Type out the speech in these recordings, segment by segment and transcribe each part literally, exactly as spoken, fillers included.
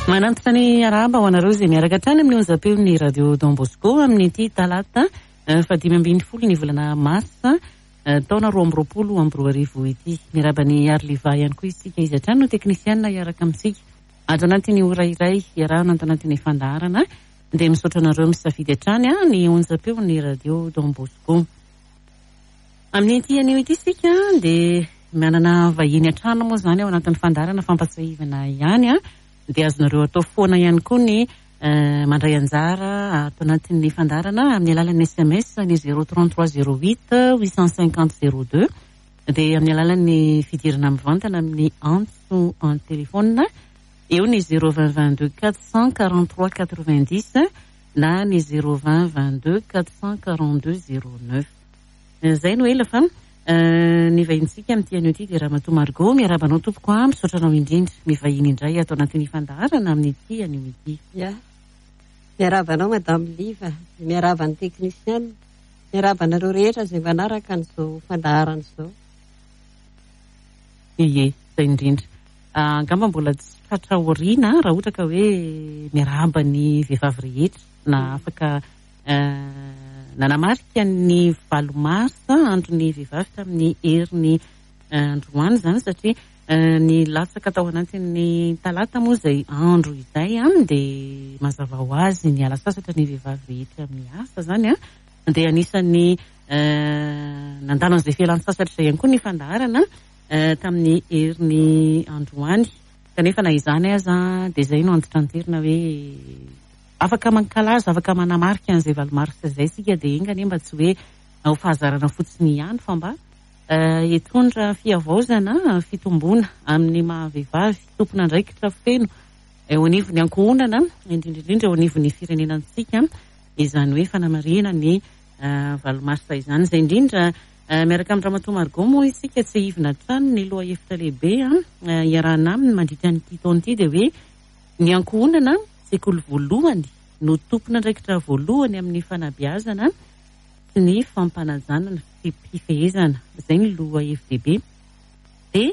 Manantona ny araba ho anareo izay miaraka hatrany amin'ny onjam-peon'ny radio Don Bosco amin'ny ity talata fa dimy ambin'ny folo ny volana marsa taona roa amby roapolo amby roa arivo ity. Miaraba ny Arliva ihany koa isika izy hatrany no teknisianina iaraka amintsika. Ato anatin'ny ora iray iarahana ato anatin'ny fandaharana dia misaotra anareo misafidy hatrany ny onjam-peon'ny radio Don Bosco. Amin'ny ity anio ity isika dia manana vahiny hatrany moa izany ao anatin'ny fandaharana fampatsahivana ihany a. Dia azonareo atao foana ihany koa ny mandray anjara ato anatin'ny fandaharana amin'ny alalan'ny S M S ny zéro trente-trois zéro huit huit cent cinquante zéro deux dia amin'ny alalan'ny fidirana mivantana amin'ny antso en téléphone eo ny zéro vingt vingt-deux quatre cent quarante-trois quatre-vingt-dix na ny zéro vingt vingt-deux quatre cent quarante-deux zéro neuf. Zay no ela fa ny vahintsika amin'ity anio ity dia Ramatoa Margot miarabanao tompoko a misaotra anao indrindra mivahiny indray ato anatin'ny fandaharana amin'ity anio ity. Ya, miarabanao Madame Liva, miaraban'ny teknisiana, miarabanareo rehetra izay manaraka an'izao fandaharana izao. Ie, zay indrindra. Angamba mbola tsy tratra oriana raha ohatra ka hoe miaraba ny vehivavy rehetra na afaka nanamarika ny valo marsa andron'ny vehivavy tamin'ny herin'ny androany zany satria ny latsaka tao anatin'ny talata moa izay andro izay dia mazava ho azy ny ala sasatra ny vehivavy rehetra amin'ny asa zany a dia anisan'ny nandalo an'izay fialan-tsasatra ihany koa ny fandaharana tamin'ny herin'ny androany kanefa na izany aza dia izay no antitranterina hoe afaka mankalaza, afaka manamarika an'izay valomarsa izay sika dia ingany mba tsy hoe ho fahazarana fotsiny ihany fa mba hitondra fiavaozana fitomboana amin'ny mahavehivavy tompona andraikitra feno eo anivon'ny ankohonana indrindraindrindra eo anivon'ny firenenantsika izany hoe fanamarihana ny valomarsa izany. Izay indrindra miaraka amin'ny Ramatoa Margot moa isika tsy hivina trano ny loha hevitra lehibe iarahana aminy mandritra nyity taona ity dia hoe ny ankohonana sekoly voalohany no tompona andraikitra voalohany amin'ny fanabeazana sy ny fampanajana ny fifehezana. Izay ny loha hevitra lehibe. Dia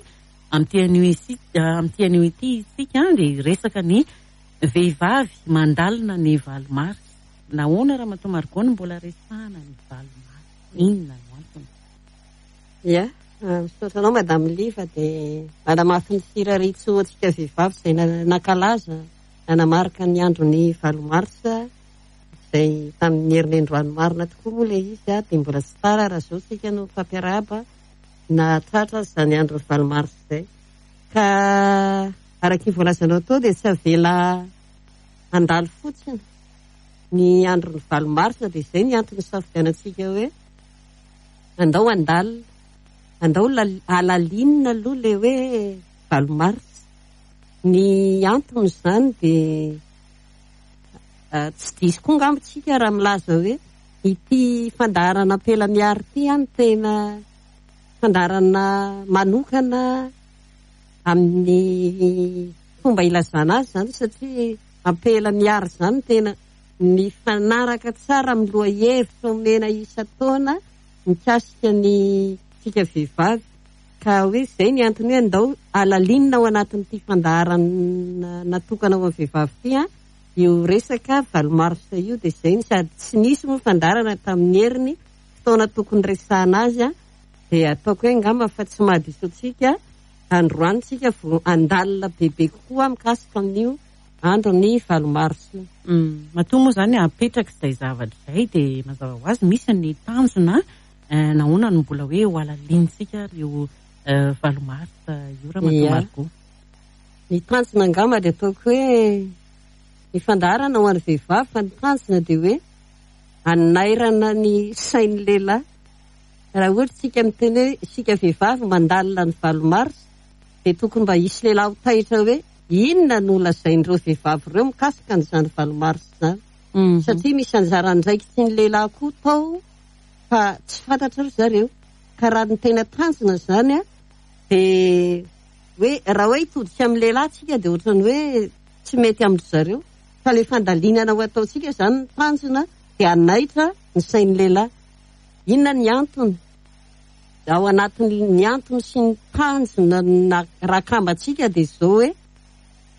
amin'ity anio ity isika dia resaka ny vehivavy mandalina ny valomarsa. Nahoana Ramatoa Margot mbola resahana ny valomarsa? Inona no antony? Ya, misaotra anao Madame Liva dia manamafy ny siraritsoantsika vehivavy izay nankalaza nanamarika ny andro ny valomarsa izay tamin'ny herin'ny androany marina tokoa moa ilay izy dia mbola tsy tara raha izao sika no fampiarahaba na tratra izany andro ny valomarsa izay ka araka ny voalazanao tao dia tsy avela andalo fotsiny ny andro ny valomarsa dia izay ny antony safidianantsika hoe andao andalo andao alalinina aloha ilay hoe valomarsa. Ny antony izany dia tsy diso koa ngambontsika raha milaza hoe ity fandaharana ampela miary ity any tena fandaharana manokana amin'ny fomba ilazana azy zany satria ampela miary zany tena mifanaraka tsara amin'ny loha hevitra omena isa-taona mikasika ny tsika vehivavy ka hoe izay ny antony hoe andao alalinina ao anatin'ity fandaharana natokana ao amin'ny vehivavy ity a io resaka valomarsa io dia izay ny sady tsy nisy moa fandaharana tamin'ny heriny fotoana tokony resahana azy a dia ataoko hoe ngamba fa tsy mahadiso antsika androany tsika vo andalina bebe kokoa mikasika amin'io andro ny valomarsa. Matoa moa izany apetraka izay zavatra izay dia mazava ho azy misy ny tanjona nahoana no mbola hoe ho alalinsika ireo valomarsa io Ramatoa Margot. Ny tanjona angamba dia ataoko hoe ny fandaharana ho an'ny vehivavy fa ny tanjona dia hoe anairana ny sain'ny lehilahy. Raha ohatra tsika miteny hoe isika vehivavy mandalina ny valomarsa dia tokony mba hisy lehilahy ho taitra hoe inona no lazain'ireo vehivavy ireo mikasika an'izany valomarsa izany. Satria misy anjara andraikitsy ny lehilahy koa tao fa tsy fantatra ry zareo. Ka raha ny tena tanjona izany a dia hoe raha hoe hitodika amin'ny lehilahy tsika dia ohatrany hoe tsy mety amin'ny zareo fa ilay fandalinana ho ataontsika izany ny tanjona dia anaitra ny sain'ny lehilahy. Inona ny antony? Ao anatin'ny antony sy ny tanjona raha kambatsika dia izao hoe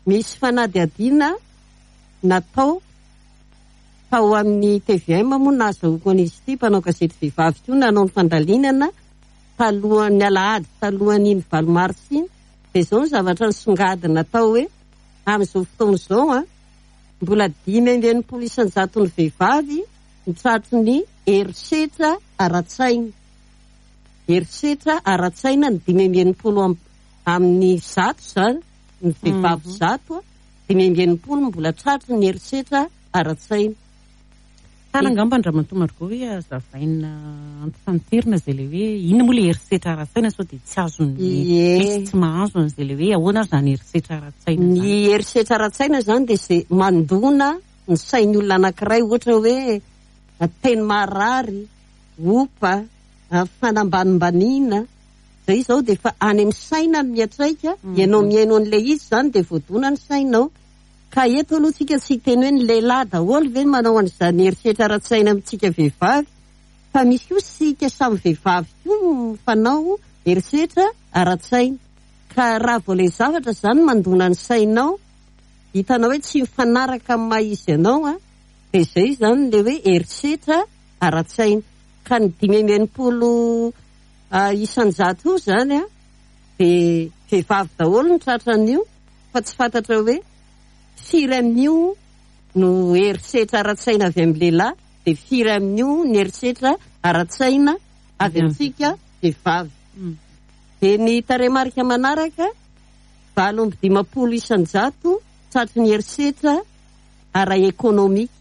misy fanadihadiana natao tao amin'ny T V M moa nazahoako an'izy ity mpanao gazety vehivavy io nanao ny fandalinana talohan'ny alahady talohan'iny valo mars iny dia izao ny zavatra nisongadina tao hoe amin'izao fotoana izao a mbola dimy amby enimpolo isanjato ny vehivavy mitratry ny herisetra ara-tsaina herisetra ara-tsaina ny dimy amby enimpolo amin'ny zato zany ny vehivavy zato a dimy amby enimpolo mbola tratry ny herisetra ara-tsaina. Tsara angamba andramatoa hoe azavaina antifanterina izay le hoe ino moa le herisetra ara-tsaina sao dia tsy azony misy tsy mahazo an'izay le hoe ahoana ary zany herisetra ara-tsaina. Ny herisetra ara-tsaina zany dia izay mandona ny sain'ny olona anankiray ohatra hoe teny marary, opa, fanambanimbaniana zay izao dia efa any amin'ny saina no miatraika ianao miaino an'ilay izy zany dia voadona ny sainao. Ka eto aloha tsika tsy teny hoe ny lehilahy daholo ve manao an'izany herisetra ara-tsaina amintsika vehivavy fa misy io sika samy vehivavy io fanao herisetra ara-tsaina. Ka raha vao ilay zavatra zany mandona ny sainao hitanao hoe tsy mifanaraka amin'ny maha izy ianao a dia izay zany le hoe herisetra ara-tsaina. Ka ny dimy amby enimpolo isanjato io zany a dia vehivavy daholo ny tratran'io fa tsy fantatra hoe firy amin'io no herisetra ara-tsaina avy amin'ny lehilahy dia firy amin'io ny herisetra ara-tsaina avy amintsika vehivavy. Dia ny tarehimarika manaraka valo amby dimampolo isanjato tratry ny herisetra ara-ekônômika.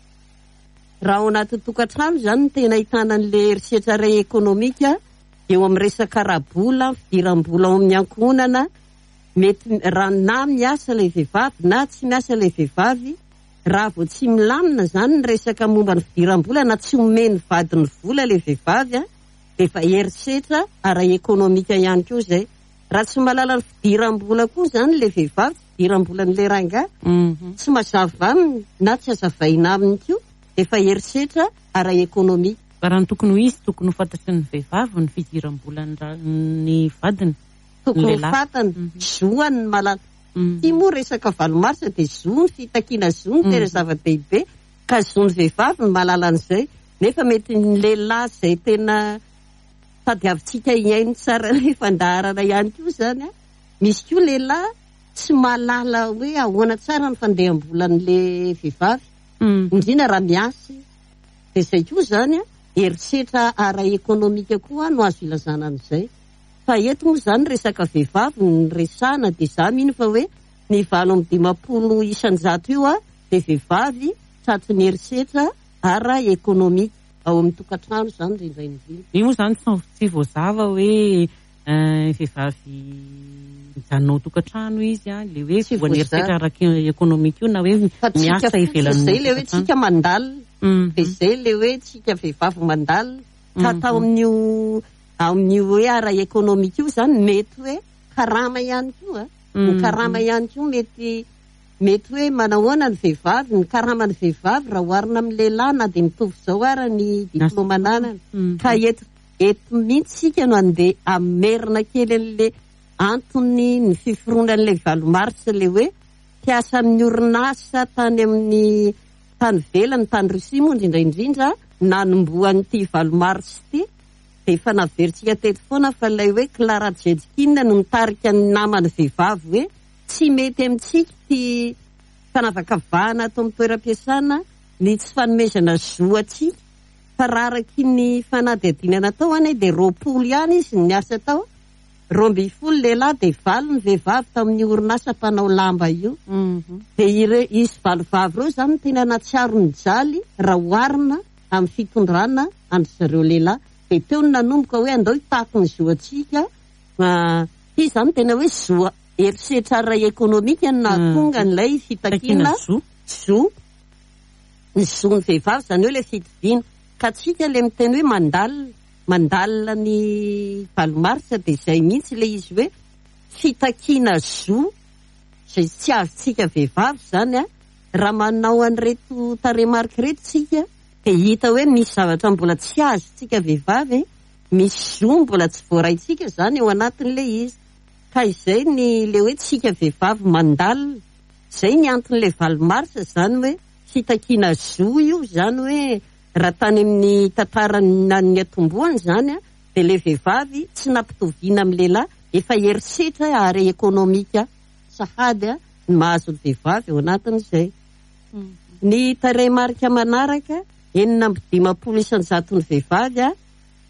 Raha ao anaty tokantrano zany no tena ahitana an'ilay herisetra ara-ekônômika eo amin'ny resaka rahabola fidiram-bola ao amin'ny ankohonana mety raha na miasa ilay vehivavy na tsy miasa ilay vehivavy raha vao tsy milamina zany ny resaka momba ny fidiram-bola na tsy omeny vadiny vola ilay vehivavy a dia efa herisetra ara-ekônômika ihany koa izay. Raha tsy mahalala ny fidiram-bola koa zany ilay vehivavy fidiram-bola n'ilay rangahy tsy mazava aminy na tsy azavaina aminy koa efa herisetra ara-ekônômika. Raha ny tokony ho izy tokony ho fantatry ny vehivavy ny fidiram-bola ny vadiny. Tokony ho fantany zoany ny malala. Ty moa resaka valomarsa dia zo ny fitakiana zo ny tena zava-dehibe ka zo ny vehivavy ny malala an'izay nefa mety ny lehilahy izay tena tadiavintsika iaino tsara ny fandaharana ihany koa zany a misy koa lehilahy tsy malala hoe ahoana tsara ny fandeham-bola n'ilay vehivavy indrindra raha miasy dia izay koa zany a herisetra ara-ekônômika koa no azo ilazana an'izay. Fa eto moa zany resaka vehivavy ny resana dia za mino fa hoe ny valo amby dimampolo isanjato io a dia vehivavy tratry ny herisetra ara-ekônômika ao amin'ny tokantrano zany indrindra indrindra. Io moa zany tsy voazava hoe vehivavy mijanonao tokantrano izy a le hoe voany herisetra ara-ekônômika io na hoe miasa ivelan'ny zay le hoe tsika mandalina dia izay le hoe tsika vehivavy mandalina ka atao amin'io amin'io hoe ara-ekônômika io zany mety hoe karama ihany koa ny karama ihany koa mety mety hoe manahoana ny vehivavy ny karama ny vehivavy raha oharina amin'ny lehilahy na dia mitovy izao ara ny diplômananana ka eto eto mihitsy sika no andeha amerina kely an'le antony ny fiforonan'ilay valomarsa le hoe mpiasa amin'ny orinasa tany amin'ny tany velany tany Rosia moa indrindra indrindra nanomboan'ity valomarsa ity dia efa naveritsika teto foana fa ilay hoe Clara Jedkina no nitarika ny namany vehivavy hoe tsy mety amintsika ty fanavakavahana atao amin'ny toeram-piasana ny tsy fanomezana zo atsika fa raha araky ny fanadihadiana natao any dia roapolo ihany izy ny asa tao roa amby folo lehilahy dia valo ny vehivavy tamin'ny orinasa mpanao lamba io dia izy valovavy ireo zany tena natsiaro ny jaly raha oharina amin'ny fitondrana andry zareo lehilahy dia teo ny nanomboka hoe andao hitako ny zo atsika izy zany tena hoe zo herisetra ara-ekônômika no nahatonga n'ilay fitakiana zo ny zo ny vehivavy zany hoe ilay fitoviana ka tsika le miteny hoe mandalina mandalina ny valomarsa dia izay mihitsy ilay izy hoe fitakiana zo izay tsy azontsika vehivavy zany a raha manao an'ireto tarehimarika reto tsika dia hita hoe misy zavatra mbola tsy azontsika vehivavy misy zo mbola tsy voaraintsika zany eo anatin'ilay izy ka izay ny le hoe tsika vehivavy mandalina zay ny anton'ilay valomarsa zany hoe fitakiana zo io zany hoe raha tany amin'ny tantarana ny atomboany zany a dia ilay vehivavy tsy nampitoviana amin'ny lehilahy efa herisetra ary ekonomika sahady a ny mahazo ny vehivavy eo anatin'izay. Ny tarehimarika manaraka enina amby dimapolo isanjato ny vehivavy a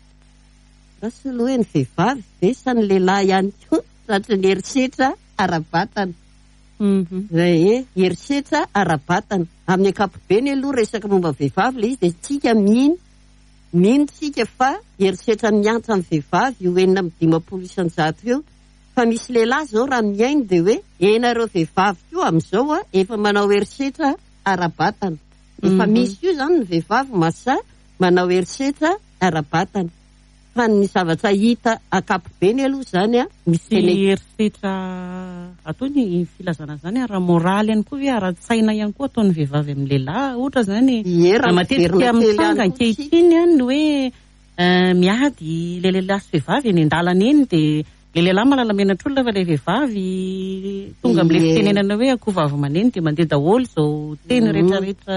rasolo hoe ny vehivavy ve sa ny lehilahy ihany koa satria ny herisetra ara-batana. Zay e herisetra ara-batana amin'ny ankapobeny aloha resaka momba vehivavy le izy dia tsika mino mino tsika fa herisetra miantra amin'ny vehivavy io enina amby dimapolo isanjato eo. Fa misy lehilahy zao raha miainy dia hoe enareo vehivavy io amin'izao a efa manao herisetra ara-batana. Efa misy io zany ny vehivavy masa manao herisetra ara-batana. Fa ny zavatra hita ankapobeny aloha zany a misy herisetra atao ny filazana zany ara-moraly ihany koa hoe ara-tsaina ihany koa ataon'ny vehivavy amin'ny lehilahy ohatra zany matetika mitanga ankehitriny any hoe miady le lehilahy sy vehivavy eny an-dalana eny dia le lehilahy malala-menatra olona fa le vehivavy tonga amin'ilay fitenenana hoe akovavy maneny dia mandeha daholo zao teny rehetrarehetra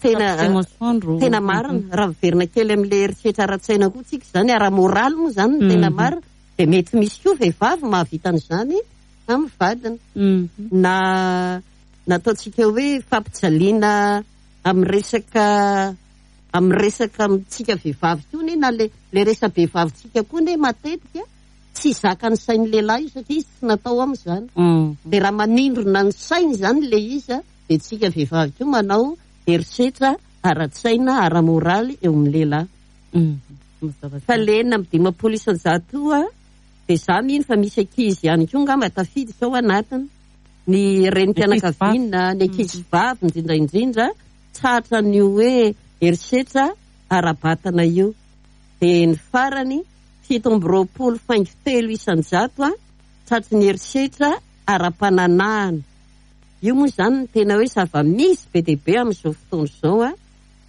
tena marina raha miverina kely amin'ilay herisetra ara-tsaina koa tsika zany ara-moraly moa zany no tena marina dia mety misy koa vehivavy mahavita an'izany amin'ny vadina na nataontsika hoe fampijaliana amin'ny resaka amin'ny resaka amintsika vehivavy koa ne na le resa-behivavitsika koa ne matetika tsy zaka ny sain'ny lehilahy io satria izy tsy natao amin'izany. Dia raha manindrona ny sainy zany le izy dia tsika vehivavy koa manao herisetra ara-tsaina ara-moraly eo amin'ny lehilahy. Fa le enina amby dimapolo isanjato io a dia za mino fa misy ankizy ihany koa ngamba tafiditra ao anatiny ny renim-pianakaviana ny ankizy vavy indrindra indrindra tratra ny hoe herisetra ara-batana io. Dia ny farany fito amby roapolo faingo telo isanjato a tratry ny herisetra ara-pananahana. Io moa zany ny tena hoe zava-misy be dia be amin'izao fotoana izao a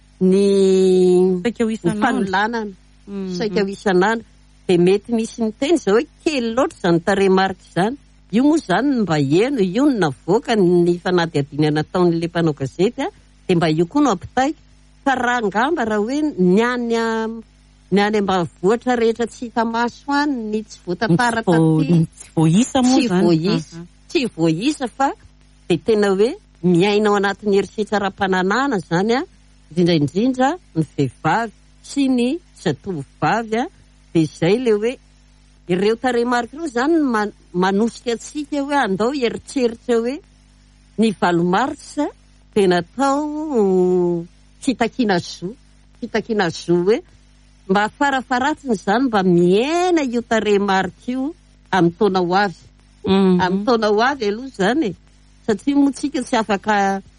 ny fanolanana saika ho isan'andro dia mety misy ny teny izao hoe kely loatra izany tarehimarika izany. Io moa zany mba eno io no navoaka ny fanadihadiana nataon'ilay mpanao gazety a dia mba io koa no ampitaika fa raha ngamba raha hoe ny any ny any ambanivohitra rehetra tsy hita maso any ny tsy voatantara taty tsy voaisa moa zany voaisa tsy voaisa fa dia tena hoe miaina ao anatin'ny herisetra ara-pananahana zany a indrindra indrindra ny vehivavy sy ny zatovovavy a dia izay le hoe ireo tarehimarika ireo zany manosika atsika hoe andao heritreritra hoe ny valomarsa dia natao fitakiana zo fitakiana zo hoe mba farafaratsiny zany mba miaina io tarehimarika io amin'ny taona ho avy amin'ny taona ho avy aloha zany e satria moa tsika tsy afaka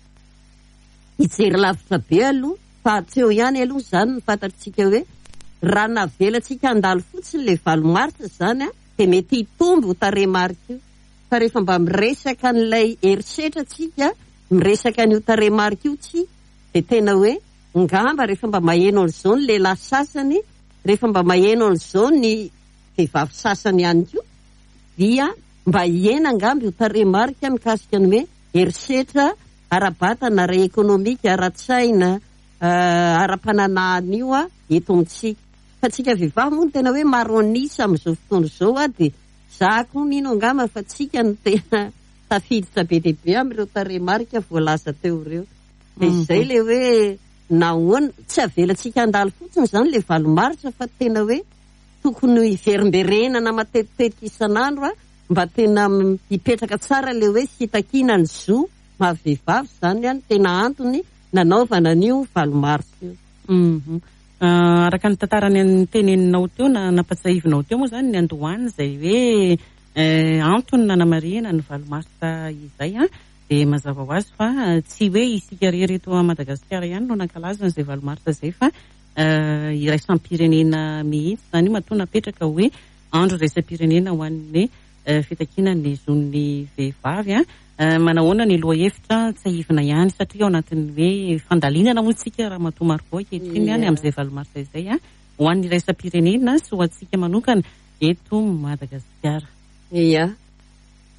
hijery lavitra be aloha fa tsy eo ihany aloha zany ny fantatritsika hoe raha navelantsika andalo fotsiny le valomaritra zany a dia mety hitombo ho tarehimarika io fa rehefa mba miresaka n'ilay herisetra tsika miresaka an'io tarehimarika io tsy dia tena hoe ngamba rehefa mba maheno an'izao ny lehilahy sasany rehefa mba maheno an'izao ny vehivavy sasany ihany koa dia mba hiena ngamba io tarehimarika mikasika ny hoe herisetra ara-batana ara-ekonomika ara-tsaina ara-pananahana io a eto amintsika fa tsika vehivavy moa no tena hoe maro anisa amin'izao fotoana izao a dia za koa mino angamba fa tsika no tena tafiditra be dia be amin'ireo tarehimarika voalaza teo ireo dia izay le hoe nahoana tsy avelantsika andalo fotsiny zany le valomaritra fa tena hoe tokony hiverimberenana matetitetika isan'andro a mba tena hipetraka tsara le hoe fitakiana ny zo mahavehivavy zany any tena antony nanaovana an'io valomaritra io. Araka ny tantarany ny teneninao teo na nampatsahivinao teo moa zany ny Andohany izay hoe antony nanamariana ny valomaritra izay a dia mazava ho azy fa tsy hoe isika rery eto a Madagasikara ihany no nankalaza n'izay valomaritra izay fa iraisam-pirenena mihitsy zany io matoa napetraka hoe andro iraisam-pirenena ho an'ny fitakiana ny zon'ny vehivavy a manahoana ny loha hevitra tsy ahivina ihany satria ao anatin'ny hoe fandalinana moa tsika raha matoa mariko ankehitriny ihany amin'izay valomaritra izay a ho an'ny iraisam-pirenena sy ho antsika manokana eto Madagasikara. Ia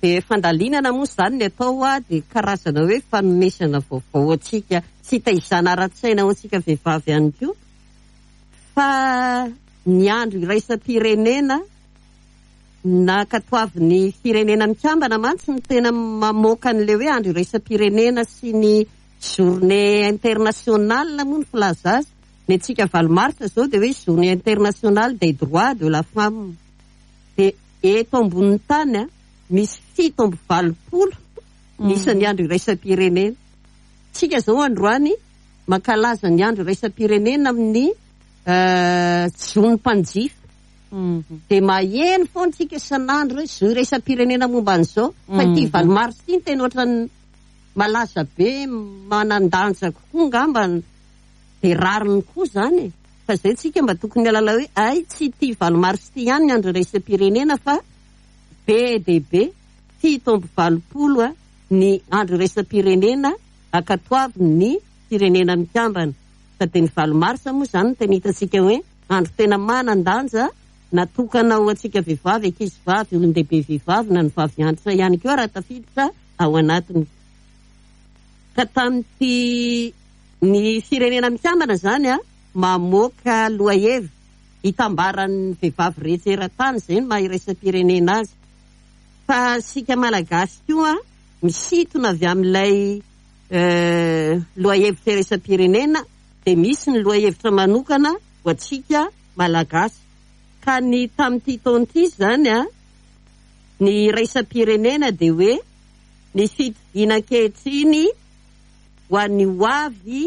dia fandalinana moa izany ny atao a dia karazana hoe fanomesana vaovao atsika tsy taizana ara-tsaina ho antsika vehivavy ihany koa fa ny andro iraisam-pirenena na katoavin'ny firenena mikambana mantsy ny tena mamoaka an'ilay hoe andro iraisam-pirenena sy ny journée internationale moa ny filaza azy ny antsika valomaritra zao dia hoe journée internationale des droits de la femme dia eto ambonin'ny tany a misy fito amby valopolo nisan'ny andro iraisam-pirenena tsika zao androany mankalaza ny andro iraisam-pirenena amin'ny jony mpanjifa dia maheno foana tsika isan'andro hoe zo iraisam-pirenena momba an'izao fa ity valomaritra ity ny tena ohatrany malaza be manandanja kokoa ngamba dia rariny koa zany fa zay tsika mba tokony alala hoe ay tsy ity valomaritra ity ihany ny andro iraisam-pirenena fa be dia be fito amby valopolo a ny andro iraisam-pirenena ankatoavin'ny firenena mikambana ka dia ny valomaritra moa zany no tena hitantsika hoe andro tena manandanja natokana ho antsika vehivavy ankizy vavy olon-dehibe vehivavy na ny vavy antitra ihany koa raha tafiditra ao anatiny ka tamin'ity ny firenena mikambana zany a mamoaka lohahevy hitambaran'ny vehivavy rehetra eran-tany zay no maha iraisam-pirenena azy fa sika malagasy koa misintona avy amin'ilay lohahevitra iraisam-pirenena dia misy ny lohahevitra manokana ho antsika malagasy ka ny tamin'ity taon'ity zany a ny iraisam-pirenena dia hoe ny fitoviana ankehitriny ho an'ny hoavy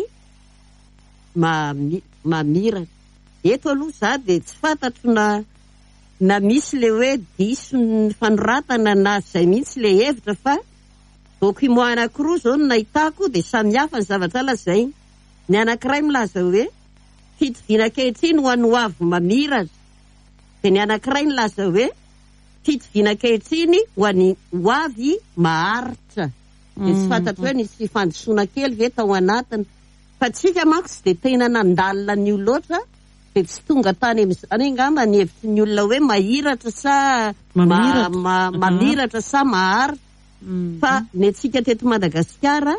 mamiratra eto aloha za dia tsy fantatro na na misy le hoe diso ny fanoratana na zay mihitsy le hevitra fa document anankiroa zao no nahitako dia samihafa ny zavatra lazainy ny anankiray milaza hoe fitoviana ankehitriny ho an'ny hoavy mamiratra dia ny anankiray milaza hoe fitoviana ankehitriny ho an'ny hoavy maharitra dia tsy fantatro hoe nisy fandosoana kely ve tao anatiny fa tsika manko tsy dia tena nandalina ny olo loatra dia tsy tonga tany am'izany angamba ny hevitry ny olona hoe mahiratra sa mamiratra sa maharitra fa ny antsika teto Madagasikara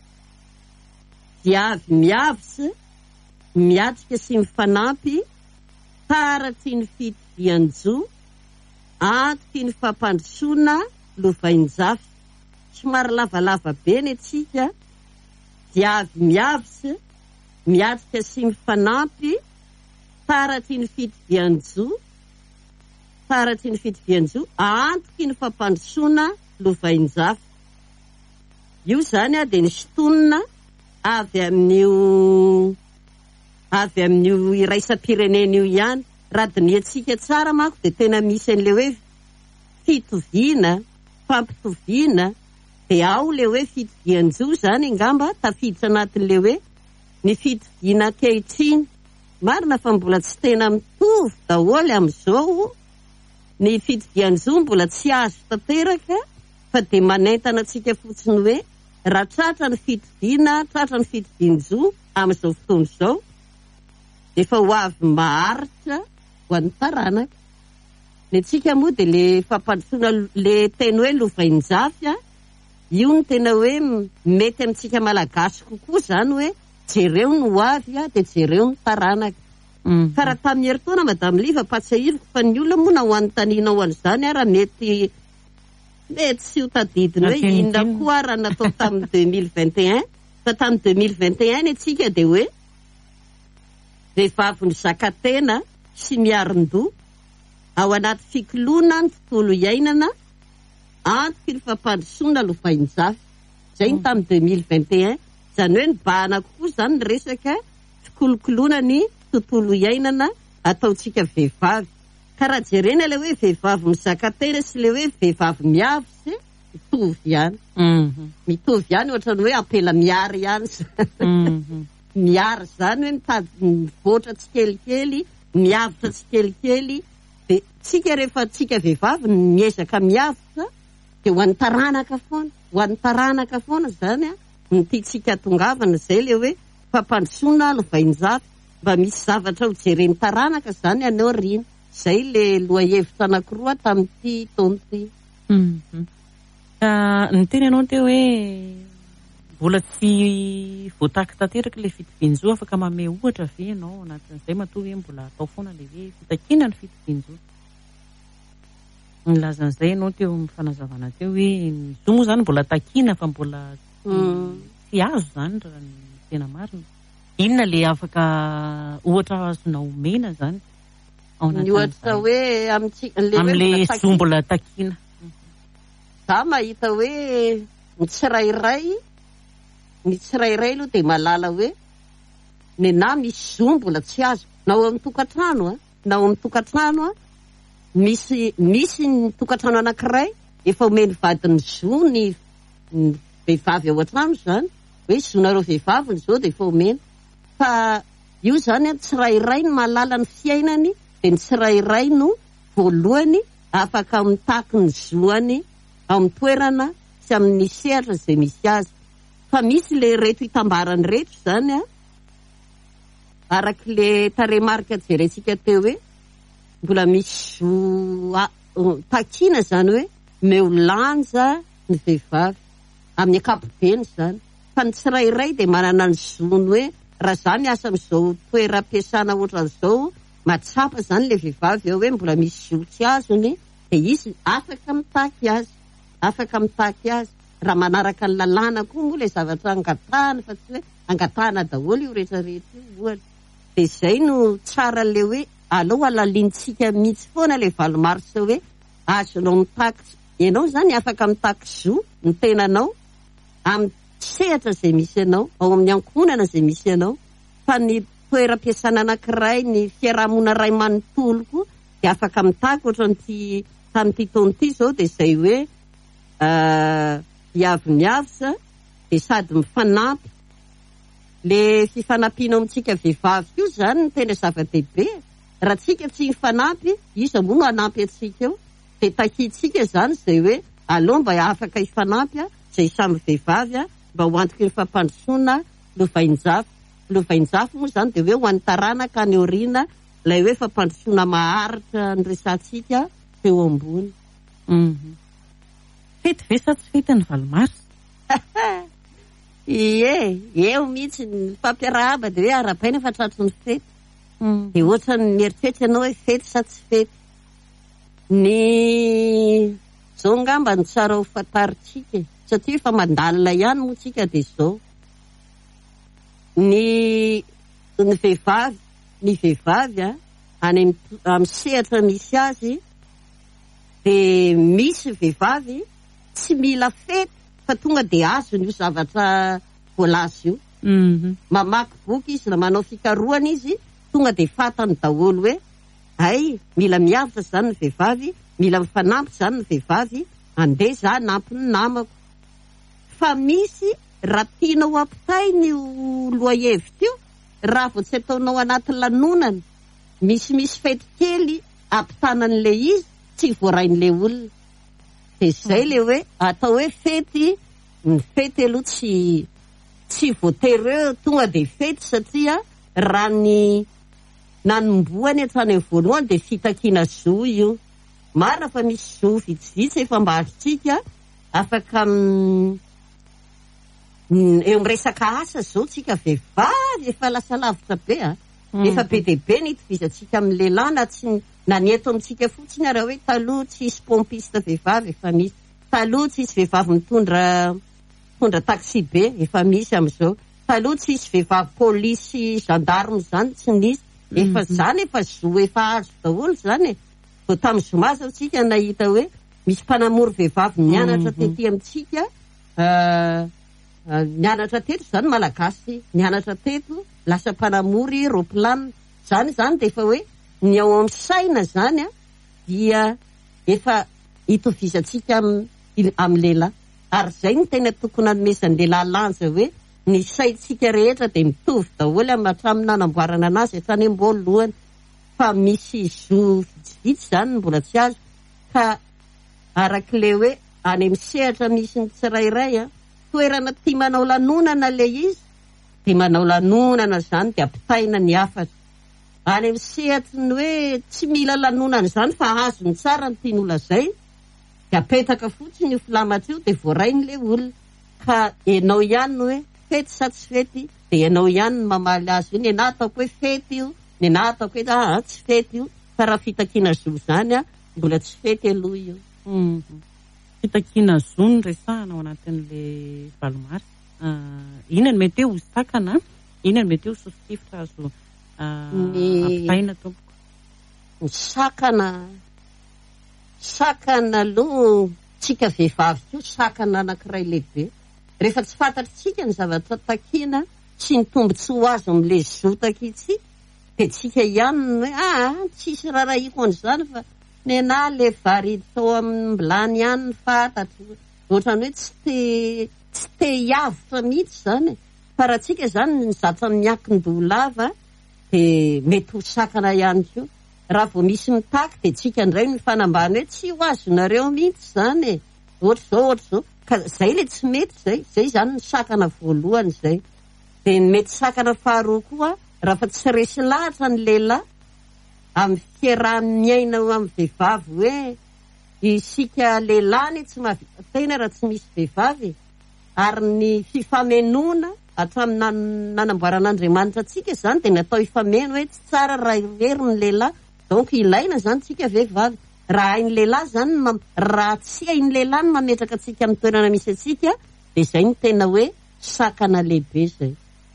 viavy miavitsy miatrika sy mifanampy taratry ny fitovian-jo antoky ny fampandrosoana lovain-jafy somary lavalava be ny antsika viavy miavitsy miatrika sy mifanampy taratry ny fitovian-jo taratry ny fitovian-jo antoky ny fampandrosoana lovain-jafy io zany a dia ny sotonina avy amin'io avy amin'io iraisam-pirenena io ihany raha diniantsika tsara manko dia tena misy an'le hoe fitoviana fampitoviana dia ao le hoe fitovian-jo zany angamba tafiditra anatin'le hoe ny fitoviana ankehitriny marina fa mbola tsy tena mitovy daholo amin'izao ny fitovian-jo mbola tsy azo tanteraka fa dia manentana antsika fotsiny hoe raha tratra ny fitoviana tratra ny fitovian-jo amin'izao fotoana izao dia efa ho avy maharitra ho an'ny taranaka ny antsika moa dia le fampandrosoana le teny hoe lovain-jafy a io ny tena hoe mety amintsika malagasy kokoa zany hoe jereo ny hoavy a dia jereo ny taranaka fa raha tamin'ny herintaona madame Liva patsahiriko fa ny olona moa na ho anontaniana ho an'izany a raha mety mety sy ho tadidiny hoe inona koa raha natao tamin'ny deux mille vingt et un fa tamin'ny deux mille vingt et un ny antsika dia hoe vehivavy ny zakatena sy miarin-doha ao anaty fikoloana ny tontolo iainana antoky ny fampandrosoana lovain-jafy zay ny tamin'ny deux mille vingt et un zany hoe nibahana kokoa zany ny resaka fikolokoloana ny tontolo iainana ataontsika vehivavy ka raha jerena le hoe vehivavy mizakatena sy le hoe vehivavy miavitsy mitovy ihany mitovy ihany ohatrany hoe ampela miary ihany miary zany hoe mitady mivoatra tsikelikely miavitra tsikelikely dia tsika rehefa tsika vehivavy miezaka miavitra dia ho an'ny taranaka foana ho an'ny taranaka foana zany a ny tiatsika tongavana zay le hoe fampandrosoana lovain-jafy mba misy zavatra ho jereny taranaka zany anao rina zay le lohahevitra anankiroa tamin'ity taon'ity Ka ny teny ianao teo hoe mbola tsy voataky tanteraka ilay fitovian-jo afaka manome ohatra ve ianao anatin'izay matoa hoe mbola atao foana ilay hoe fitakiana ny fitovian-jo. Nilaza an'izay ianao teo amin'ny fanazavana teo hoe ny zo moa izany mbola takiana fa mbola tsy azo izany raha ny tena marina. Inona ilay afaka ohatra azona omena izany ao ny ohatra hoe amin'ilay zo mbola takiana. Za mahita hoe ny tsirairay ny tsirairay aloha dia malala hoe ny na misy zo mbola tsy azo na ao amin'ny tokantrano a na ao amin'ny tokantrano a misy misy ny tokantrano anankiray efa omeny vadiny zo ny vehivavy ao an-trano izany hoe zonareo vehivavy zao dia efa omeny fa io izany a tsirairay ny malala ny fiainany dia ny tsirairay no voalohany afaka mitaky ny zoany ao amin'ny toerana sy amin'ny sehatra izay misy azy. Fa misy le reto hitambarany reto izany a araka le tarehimarika jerentsika teo hoe mbola misy zo takiana izany hoe meo lanja ny vehivavy amin'ny ankapobeny izany. Fa ny tsirairay dia manana ny zony hoe raha za miasa amin'izao toeram-piasana ohatran'izao matsapa izany le vehivavy ao hoe mbola misy zo tsy azony dia izy afaka mitaky azy afaka mitaky azy raha manaraka ny lalàna koa moa ilay zavatra angatahana fa tsy hoe angatahana daholo io rehetrarehetra io ohatra. Dia izay no tsara le hoe alao alalintsika mihitsy foana ilay valomaritra hoe azonao mitaky ianao izany afaka mitaky zo ny tenanao amin'ny sehatra izay misy ianao ao amin'ny ankonana izay misy ianao. Fa ny toeram-piasana anankiray ny fiarahamonina ray manontolo koa dia afaka mitaky ohatran'ity tamin'ity taon'ity izao dia izay hoe viavy miavisa dia sady mifanampy. Le fifanampiana amintsika vehivavy io izany ny tena zava-dehibe. Raha tsika tsy mifanampy iza moa no hanampy atsika eo dia takiantsika izany izay hoe aleo mba afaka hifanampy izay samy vehivavy mba ho antoky ny fampandrosoana lovain-jafy. Lovain-jafy moa izany dia hoe ho an'ny taranaka ny oriana ilay hoe fampandrosoana maharitra ny resantsika teo ambony. Fety ve sa tsy fety ny valomaritra? Ie, eo mihitsy ny fampiarahaba dia hoe arabaina fa tratry ny fety. Dia ohatra ny mieritreritra ianao hoe fety sa tsy fety. Ny zao ngamba ny tsara ho fantaritsika satria efa mandalina ihany moa tsika dia izao. Ny ny vehivavy ny vehivavy a any amin'ny sehatra misy azy dia misy vehivavy tsy mila fety fa tonga dia azony io zavatra voalaza io. Mamaky boky izy na manao fikarohana izy tonga dia fantany daholo hoe ay mila miavitra izany ny vehivavy mila mifanampy izany ny vehivavy andeha za nampy ny namako. Fa misy raha tianao ampitainy io lohahevitra io raha vao tsy ataonao anaty lanonana misy misy fety kely ampitanan'ilay izy tsy voarain'ilay olona. Dia izay le hoe atao hoe fety ny fety aloha tsy tsy voatery hoe tonga dia fety satria raha ny nanomboany hatrany amin'ny voalohany dia fitakiana zo io. Marina fa misy zo vitsivitsy efa mba azontsika afaka eo miresaka asa zao tsika vehivavy efa lasa lavitra be a efa be dia be ny itovizantsika amin'ny lehilahy na tsy na ny eto amintsika fotsiny raha hoe taloha tsy hisy pompista vehivavy efa misy. Taloha tsy hisy vehivavy mitondra mitondra taxi be efa misy amin'izao. Taloha tsy hisy vehivavy polisy gendarme izany tsy nisy efa izany efa zo efa azo daholo izany e. Vao tamin'ny zoma zao tsika nahita hoe misy mpanamory vehivavy nianatra tetỳ amintsika nianatra teto izany malagasy nianatra teto lasa mpanamory roplanina izany izany dia efa hoe ny ao amin'ny saina izany a dia efa hitovizantsika amin'ny lehilahy. Ary izay ny tena tokony hanomezan'ny lehilahy lanja hoe ny saintsika rehetra dia mitovy daholo amin'ny hatramin'ny nanamboarana anazy hatrany am-boalohany. Fa misy zo vitsivitsy izany mbola tsy azo ka arak'ilay hoe any amin'ny sehatra misy ny tsirairay a toerana tia manao lanonana ilay izy dia manao lanonana izany dia ampitaina ny hafatra. Any amin'ny sehatry ny hoe tsy mila lanonana izany fa azo ny tsara ny tian'olona izay de apetaka fotsiny io filamatra io de voarain'le olona ka enao ihany hoe fety sa tsy fety de enao ihany ny mamaly azy io ny na ataoko hoe fety io ny na ataoko hoe ah tsy fety io fa raha fitakiana zo zany a mbola tsy fety aloha io. Fitakiana zo ny resahana ao anatin'le valomarsy. Inona ny mety ho sakana, inona ny mety ho sosokevitra azo ampaina tompoko? Ny sakana sakana aloha tsika vehivavy io sakana anankiray lehibe. Rehefa tsy fantatritsika ny zavatra takiana sy ny tombontsoa ho azo amin'le zo takitsika de tsika ihany hoe ah tsisy rarahiko an'izany fa ny na le vary tao amin'ny bilany ihany ny fantatro ohatrany hoe tsy te tsy te hiavitra mihitsy zany fa raha tsika zany ny zatra miakin-doha lava de mety ho sakana ihany koa. Raha vao misy mitaky de tsika indray ny fanambany hoe tsy ho azonareo mihitsy zany ohatra zao ohatra zao ka zay le tsy mety zay zay zany ny sakana voalohany zay. De ny mety sakana faharoa koa raha fa tsy resy lahatra ny lehilahy amin'ny fiaraha-miaina amin'ny vehivavy hoe isika lehilahy ny tsy mahavita tena raha tsy misy vehivavy ary ny fifamenoana hatramin'ny nanamboaran'Andriamanitra atsika zany de natao ifameno hoe tsy tsara raha irery ny lehilahy donc ilaina zany tsika vehivavy raha hain'ny lehilahy zany raha tsy hain'ny lehilahy ny mametraka atsika amin'ny toerana misy atsika de zay ny tena hoe sakana lehibe zay.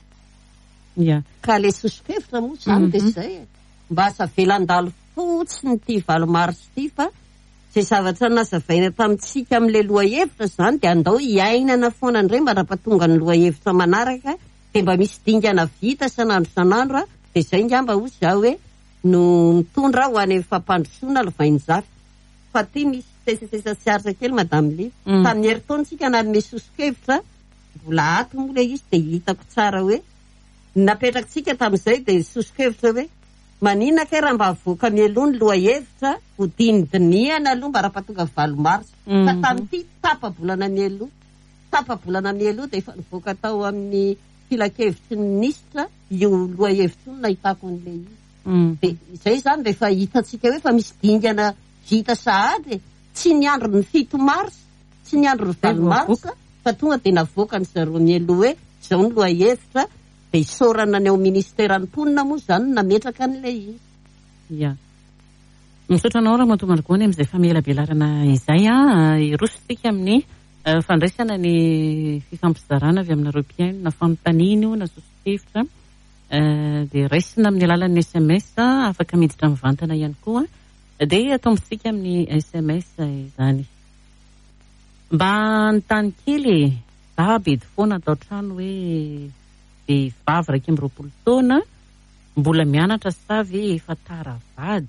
Yeah. Ka le sosokevitra moa zany de zay mba asavelan-dalo fotsiny ty valomarsy ty fa zay zavatra nazavaina tamitsika amin'le lohahevitra zany de andao hiainana foana indray mba rapatonga ny lohahevitra manaraka de mba misy dingana vita sanandro sanandro de zay ngamba ho zaho hoe no mitondra ho any fampandrosoana lovainjafy fa ty misy tesatesa tsy aritra kely madame Liv tamin'ny heritaontsika nanome sosokevitra mbola ato moa le izy de hitako tsara hoe napetraksika tamin'izay de sosokevitra hoe manina kay raha mba avoaka mialoha ny lohahevitra ho dinidiniana aloha mba raha-patonga valomarsy fa tamin'ity tapa-bolana mialoha tapa-bolana mialoha de efa nivoaka tao amin'ny filakevitry ny minisitra io lohahevitra io nahitako an'le izy de zay zany de efa hitatsika hoe fa misy dingana vita sahady tsy ny andro ny fito marsy tsy ny andro ny valomarsy fa tonga de navoaka ny zareo mialoha hoe zao ny lohahevitra de isorana ny ao ministeran'ny mponina moa zany nametraka an'le izy. Ya. Misaotra anao raha mahatonga marikony amin'izay famelabelarana izay a irositsika amin'ny fandraisana ny fifampizarana avy aminareo mpiaino na fanontaniana io na sosokevitra de raisina amin'ny alalan'ny S M S afaka miditra mivantana ihany koa de atombontsika amin'ny S M S izany. Mba nitany kely zabedy foana atao trano hoe vehivavy raiky amby roapolo taona mbola mianatra sa ve efa tara vady?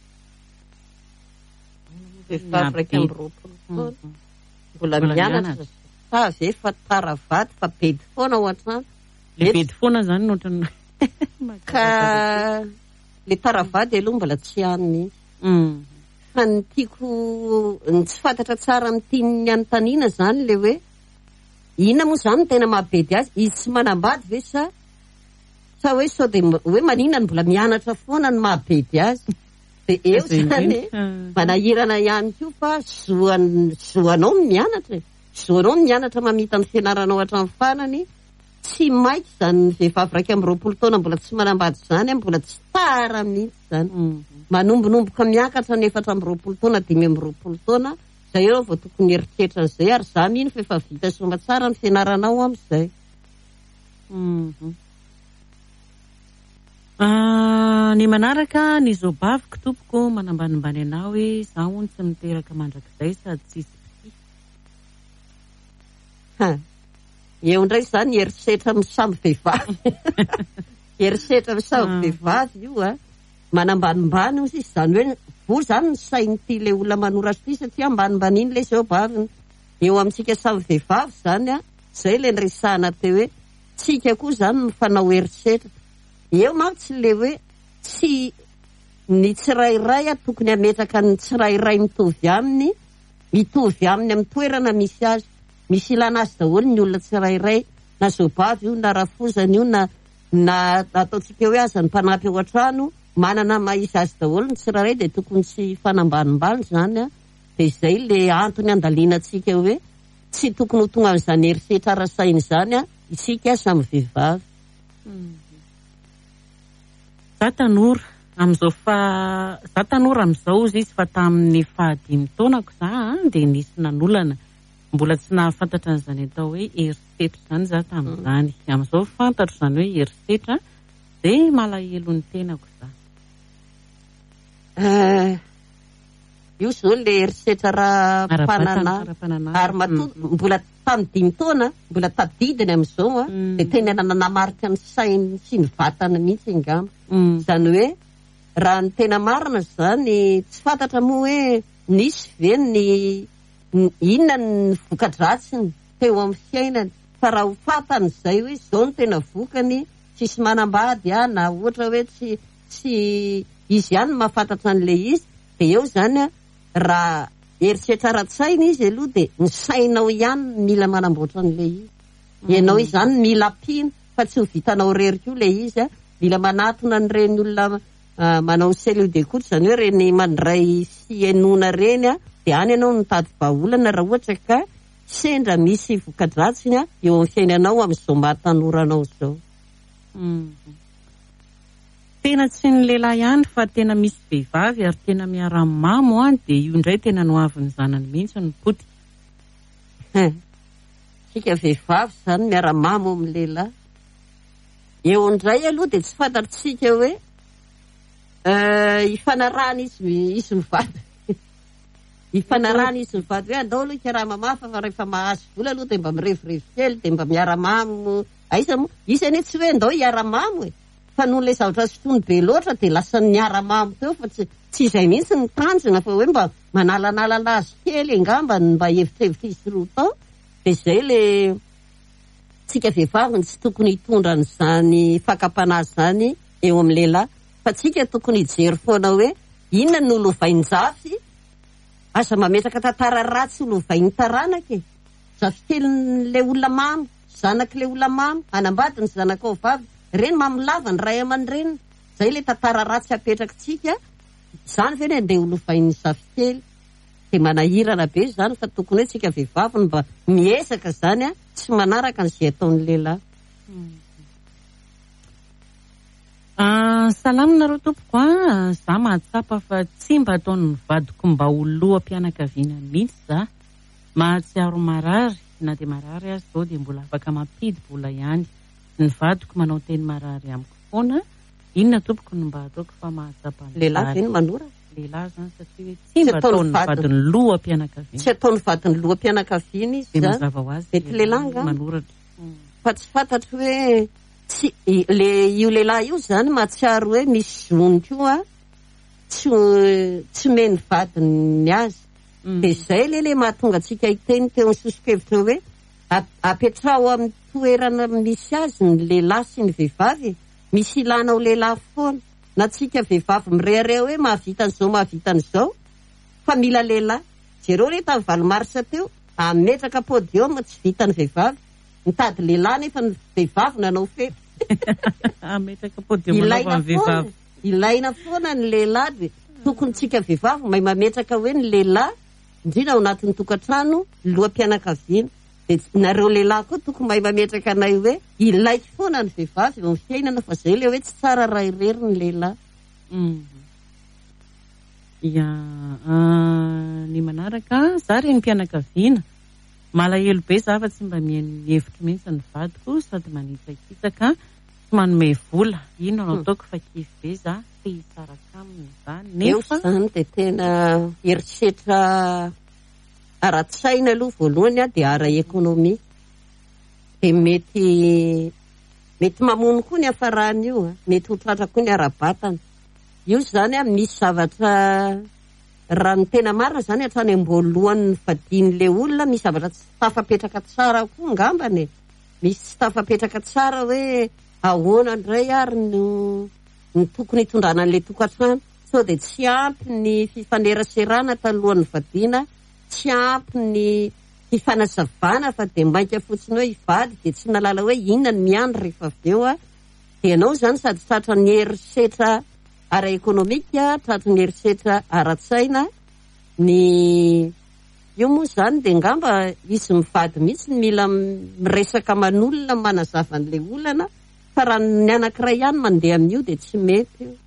Vehivavy raiky amby roapolo taona mbola mianatra sa ve efa tara vady fa bedy foana ao an-trano? Le bedy foana zany notrany ka le tara vady aloha mbola tsy hany mihitsy. Fa ny tiako ny tsy fantatra tsara amin'ity ny anontaniana zany le hoe ina moa zany tena mahabedy azy izy tsy manambady ve sa sa hoe sao de hoe manina ny mbola mianatra foana ny mahabedy azy de eo zany manahirana ihany koa fa zoan- zoanao ny mianatra zoanao ny mianatra mamita ny fianaranao hatramin'ny fanany tsy maiky zany vehivavy raiky amby roapolo taona mbola tsy manambady zany mbola tsy tara mihitsy zany manombonomboka miakatra ny efatra amby roapolo taona dimy amby roapolo taona zay eo vao tokony eritreritra an'izay ary za mino fa efa vita soa tsara ny fianaranao amin'izay. Ny manaraka ny zobaviko tompoko manambanimbany anao hoe zaho hony tsy miteraka mandrakizay sady tsisy piti. Eo indray zany eritreritra amin'ny samby vehivavy eritreritra amin'ny samby vehivavy io a manambanimbany ozy izy zany hoe vo zany ny sain'ity le olona manoratra ity satria ambanimbany le zobaviny eo amintsika samy vehivavy zany a zay le niresahana teo hoe tsika koa zany mifanao eritreritra eo manko tsy le hoe tsy ny tsirairay a tokony ametraka ny tsirairay mitovy aminy mitovy aminy amin'ny toerana misy azy misy ilana azy daholo ny olona tsirairay na zobavy io na rafozany io na na ataotsika hoe aza ny mpanampy ao an-trano manana maizy azy daholo ny tsirairay de tokony tsy fanambanimbany zany a dia izay le antony andalianantsika hoe tsy tokony ho tonga amin'izany herisetra ara-saina izany a isika samy vehivavy. Za tanora amin'izao fa za tanora amin'izao izy fa tamin'ny fahadimy taonako za dia nisy nanolana mbola tsy nahafantatra an'izany atao hoe herisetra izany za tamin'izany. Amin'izao fantatro izany hoe herisetra dia malahelo ny tenako za. Io zao le herisetra ara-panana ary matoa mbola tamin'ny dimy taona mbola tadidiny amin'izao a dia tena nanamarika ny sainy sy ny vatana mihitsy angamba. Izany hoe raha ny tena marina izany tsy fantatra moa hoe nisy ve ny inona ny voka-dratsiny teo amin'ny fiainany, fa raha ho fantany izay hoe izao no tena vokany tsisy manambady a na ohatra hoe tsy tsy izy ihany mahafantatra an'ilay izy dia eo izany a raha herisetra ara-tsaina izy aloha dia ny sainao ihany mila manamboatra an'ilay izy. Ianao izany mila ampiana fa tsy ho vitanao rery koa ilay izy a. Mila manatona an'ireny olona manao cellule de coute izany hoe reny mandray fihainoana reny a dia any ianao mitady vahaolana raha ohatra ka sendra misy voka-dratsiny a eo amin'ny fiainanao amin'izao maha-tanoranao izao. Tena tsy ny lehilahy ihany fa tena misy vehivavy ary tena miara-mamo a dia io indray tena no avin'ny zanany mihitsy ny potika. Sika vehivavy izany miara-mamo amin'ny lehilahy. Eo indray aloha dia tsy fantatritsika hoe ifanarahana izy izy mivady. Ifanarahana izy mivady hoe andao aloha karaha mamafa fa rehefa mahazo vola aloha dia mba mirevirevy kely dia mba miara-mamo. Aiza moa isy anie tsy hoe andao hiara-mamo e. Fa noho ilay zavatra sotony be loatra dia lasa niara-mamo teo fa tsy tsy izay mihitsy ny tanjona fa hoe mba manalanala azy kely angamba mba hevitrevitra izy roa tao. Dia izay le tsika vehivavy tsy tokony hitondra an'izany fakapanahy izany eo amin'ny lehilahy fa tsika tokony hijery foana hoe inona no lovain-jafy aza mametraka tantara ratsy lovain'ny taranaka e. Zafy kelin'ilay olona mamy, zanak'ilay olona mamy, anambady ny zanakao vavy, reny mamilava ny ray aman-dreny. Zay le tantara ratsy apetrakatsika, izany ve ny andeha ho lovain'ny zafy kely. Dia manahirana be izany fa tokony hoe tsika vehivavy mba miezaka izany a tsy manaraka an'izay ataon'ny lehilahy. Salamina tompoko a, za mahatsapa fa tsy mba ataon'ny vadiko mba ho loham-pianakaviana mihitsy za. Mahatsiaro marary na dia marary azy zao dia mbola afaka mampidi-bola ihany. Ny vadiko manao teny marary amiko foana, inona tompoko no mba ataoko fa mahatsapa ny lehilahy ve no manora? Lehilahy zany satria tsy mba ataon'ny vadiny loham-pianakaviana. Tsy ataon'ny vadiny loham-pianakaviana izy dia mazava ho azy mety lehilahy nga manoratra. Fa tsy fantatro hoe tsy le io lehilahy io zany mahatsiaro hoe misy zony koa tsy tsy meny vadiny azy. Dia izay le le mahatonga antsika hiteny teo ny sosokevitra hoe apetrao amin'ny toerana misy azy ny lehilahy sy ny vehivavy. Misy ilanao lehilahy foana na tsika vehivavy mireharea hoe mahavita an'izao mahavita an'izao fa mila lehilahy. Jereo re tamin'ny valomarisa teo ametraka podium tsy vitan'ny vehivavy, mitady lehilahy nefa ny vehivavy nanao fety. Ametraka podium anaovany vehivavy. Ilaina foana ny lehilahy dia tokony tsika vehivavy mahay mametraka hoe ny lehilahy indrindra ao anatin'ny tokantrano loham-pianakaviana. Dia nareo lehilahy koa tokony mahay mametraka anay hoe ilaiko foana ny vehivavy eo amin'ny fiainana fa izay le hoe tsy tsara raha irery ny lehilahy. Ya ny manaraka za re ny mpianakaviana malahelo be za fa tsy mba mihaino hevitra mihitsy ny vadiko sady manitsakitsaka tsy manome vola. Ino no ataoko fa kivy be za te hisaraka aminy izany nefa izany dia tena herisetra ara-tsaina aloha voalohany a dia ara-ekônômika. Dia mety mety mamono koa ny hafarany io a, mety ho tratra koa ny ara-batana. Io zany a misy zavatra raha ny tena marina zany hatrany am-boalohan'ny fadian'ilay olona misy zavatra tsy tafapetraka tsara koa ngambany. Misy tsy tafapetraka tsara hoe ahoana indray ary no ny tokony hitondrana an'ilay tokantrano. Sao dia tsy ampy ny fifaneraserana talohan'ny vadiana, tsy ampy ny fifanazavana fa dia mainka fotsiny hoe hivady dia tsy nalala hoe inona ny miandry rehefa avy eo a. Dia ianao zany sady tratra ny herisetra ara-ekônômika, tratra ny herisetra ara-tsaina ny io moa zany de ngamba izy mivady mihitsy mila miresaka aman'olona manazava an'le olana fa raha ny anankiray ihany mandeha amin'io de tsy mety io.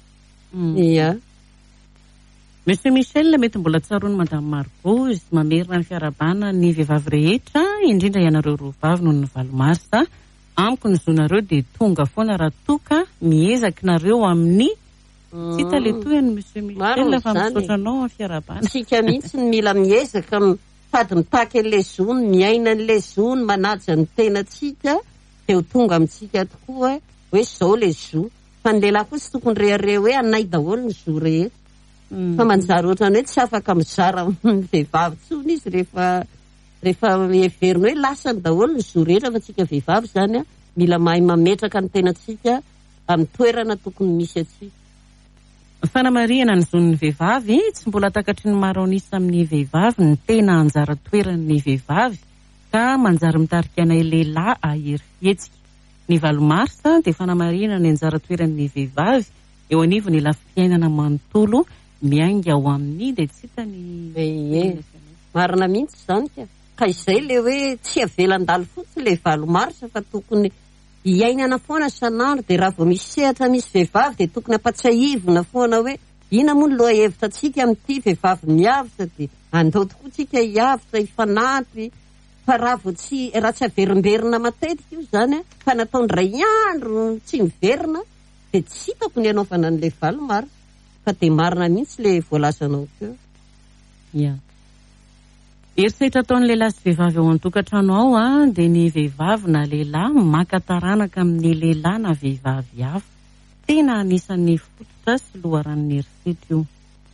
Ia. Monsieur Michel, mety mbola tsaroany Madame Margot izy mamerina ny fiarabana ny vehivavy rehetra indrindra ianareo roavavy noho ny valomarsa amiko ny zonareo de tonga foana raha toka miezaka nareo amin'ny tsy taletoany Monsieur Michel fa misaotra anao fiarabana. Tsika mihitsy mila miezaka fady mitaky an'le zony, miaina an'le zony, manaja ny tenatsika de ho tonga amintsika tokoa hoe zao le zo. Fa ny lehilahy koa tsy tokony rehare hoe anay daholo ny zo rehetra. Fa manjary ohatrany hoe tsy afaka mizara vehivavy tsony izy rehefa rehefa everiny hoe lasany daholo ny zo rehetra fa tsika vehivavy zany a mila mahay mametraka ny tenatsika amin'ny toerana tokony misy atsika. Fanamariana ny zon'ny vehivavy tsy mbola takatry ny maro anisa amin'ny vehivavy ny tena anjara toeran'ny vehivavy ka manjary mitarika anay lehilahy ahery fihetsika. Ny valomarsa de fanamariana ny anjara toeran'ny vehivavy eo anivony lafi-piainana manontolo miainga ao amin'ny de tsy hitany e marina mihitsy zany ka ka izay le hoe tsy avelan-dalo fotsiny le valomarsa fa tokony iainana foana sanandro de raha vao misy sehatra misy vehivavy de tokony ampatsahivona foana hoe ina moa ny loha hevitra tsika amin'ity vehivavy miavitra de andao tokoa tsika hiavitra hifanampy fa raha vao tsy raha tsy averimberina matetika io zany a fa natao ndray andro tsy miverina de tsy hitako ny anaovana an'le valomarsa fa de marina mihitsy le voalazanao teo. Ia. Eritreritra ataon'ny lehilahy sy vehivavy ao an-tokantrano ao a de ny vehivavy na lehilahy maka taranaka amin'ny lehilahy na vehivavy hafa. Tena anisan'ny fototra sy loharan'ny eritreritra io.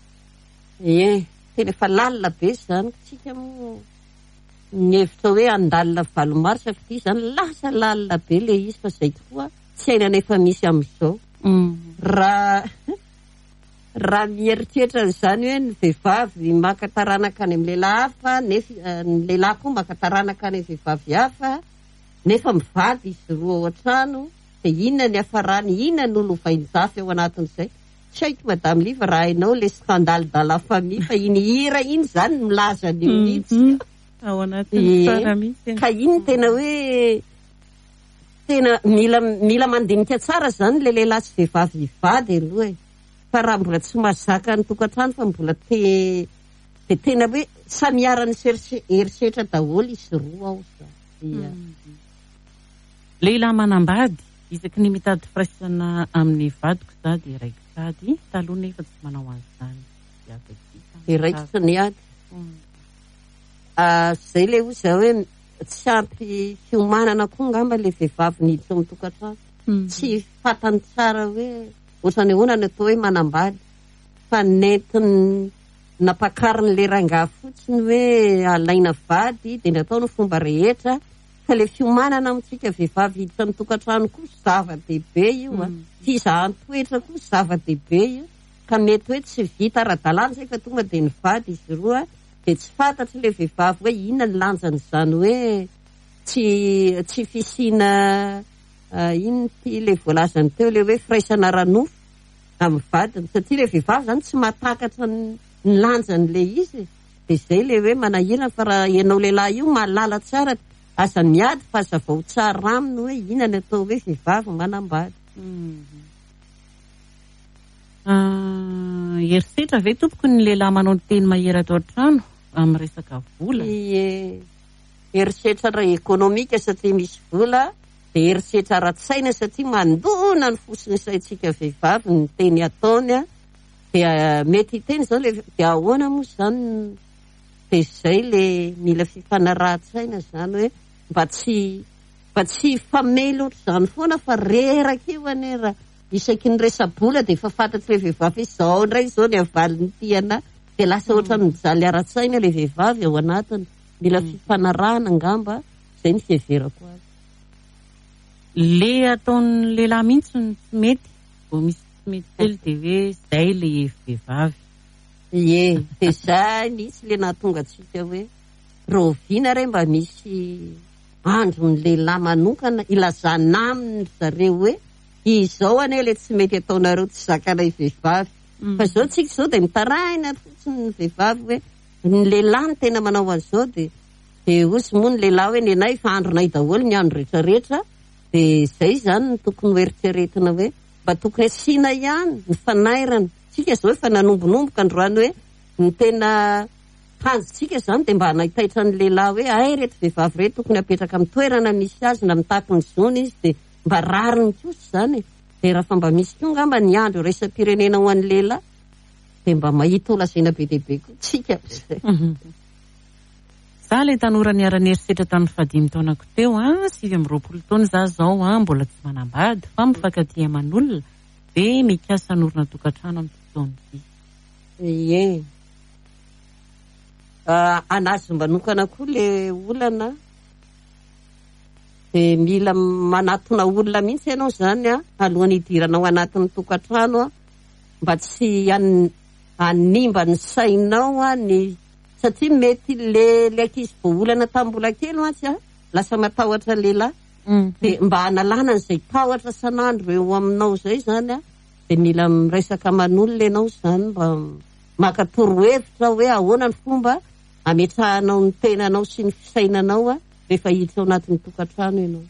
Ie, tena efa lalina be zany tsika moa ny hevitra hoe andalina valomarsa fa ity zany lasa lalina be le izy fa zay tokoa tsy ainana efa misy amin'izao. Raha raha mieritreritra zany hoe ny vehivavy maka taranaka any amin'ny lehilahy hafa nefa ny lehilahy koa maka taranaka any amin'ny vehivavy hafa nefa mivady izy roa ao an-trano de inona ny hafarany, inona ny olovain-jafy ao anatin'izay. Tsy haiko Madame Liva raha hainao le scandale dans la famille fa iny hira iny zany milaza an'io mihitsy. Ao anatin'ny tsara mihitsy. Ka iny tena hoe tena mila mila mandinika tsara zany le lehilahy sy vehivavy hivady aloha e. Fa raha mbola tsy mazaka ny tokantrano fa mbola te de tena hoe samy arany eritreritra daholo izy roa ao zany. Lehilahy manambady isaky ny mitady firaisana amin'ny vadiko za de raiky sady taloha nefa tsy manao azy zany. De raiky tsy niady. Zay le ho za hoe tsy ampy fiomanana koa ngamba le vehivavy niditra amin'ny tokantrano. Tsy fatany tsara hoe ohatrany ahoana ny atao hoe manambady fa netiny napakariny le rangaha fotsiny hoe alaina vady de natao ny fomba rehetra fa le fiomanana amintsika vehivavy hiditra amin'ny tokantrano koa zava-dehibe io a fizahan-toetra koa zava-dehibe io ka mety hoe tsy vita ara-dalàna zay fa tonga de nivady izy roa de tsy fantatry le vehivavy hoe inona ny lanjan'izany hoe tsy tsy fisina ino ty le voalazany teo le hoe firaisana ranofo amin'ny vadiny satria le vehivavy zany tsy mahatakatra ny lanjan'le izy de zay le hoe manahirana fa raha ianao lehilahy io mahalala tsara aza miady fa aza vao tsara aminy hoe inona ny atao hoe vehivavy manambady. Eritreritra ve tompoko ny lehilahy manao ny teny mahery ato an-trano amin'ny resaka vola? Ie, eritreritra ra ekonomika satria misy vola de eritreritra ara-tsaina satria mandona ny fosiny saintsika vehivavy ny teny ataony a de mety hiteny zao le de ahoana moa zany de zay le mila fifanarahan-tsaina zany hoe mba tsy mba tsy famely ohatry zany foana fa reraka io ane raha isaky ny resa-bola de efa fantatry le vehivavy zao ndray zao ny avaliny tiana de lasa ohatra mijaly ara-tsaina le vehivavy ao anatiny. Mila fifanarahana ngamba zay ny fiheverako azy. Le ataon'ny lehilahy mihitsy ny tsy mety vao misy tsy mety kely de hoe zay le vehivavy. Ie, de zay misy le nahatonga atsika hoe roviana re mba misy andro ny lehilahy manokana ilazana aminy zareo hoe izao ane le tsy mety ataonareo tsy zakanay vehivavy fa zao tsika zao de mitaraina fotsiny ny vehivavy hoe ny lehilahy ny tena manao an'izao de de osy moa ny lehilahy hoe nenay fa andronay daholo ny andro rehetrarehetra de zay zany ny tokony hoeritreretina hoe mba tokony asiana ihany ny fanairana tsika zao efa nanombonomboka androany hoe ny tena tanjotsika zany de mba nahitaitra ny lehilahy hoe ay reto vehivavy reto tokony apetraka amin'ny toerana misy azy na mitapy ny zony izy de mba rariny kosa zany de raha fa mba misy koa ngamba ny andro raisam-pirenena ho an'ny lehilahy de mba mahita olazaina be dehibe koa tsika za le tanora niara-nierisetra tamin'ny fadimy taonako teo a sivy amby roapolo taona za zao a mbola tsy manambady fa mifankatia aman'olona de mikasa norona tokantrano amin'ny taona ie anazy manokana koa le olana de mila manatona olona mihitsy ianao zany a alohan'ny hidiranao anatin'ny tokantrano a mba tsy animba ny sainao a ny satria mety le le ankizy vao olana tambola kely mantsy a lasa matahotra lehilahy de mba analana an'izay tahotra sanandro eo aminao zay zany a de mila miresaka man'olona ianao zany mba makatoro hevitra hoe ahoana ny fomba ametrahanao ny tenanao sy ny fisainanao a rehefa hiditra ao anatin'ny tokantrano ianao.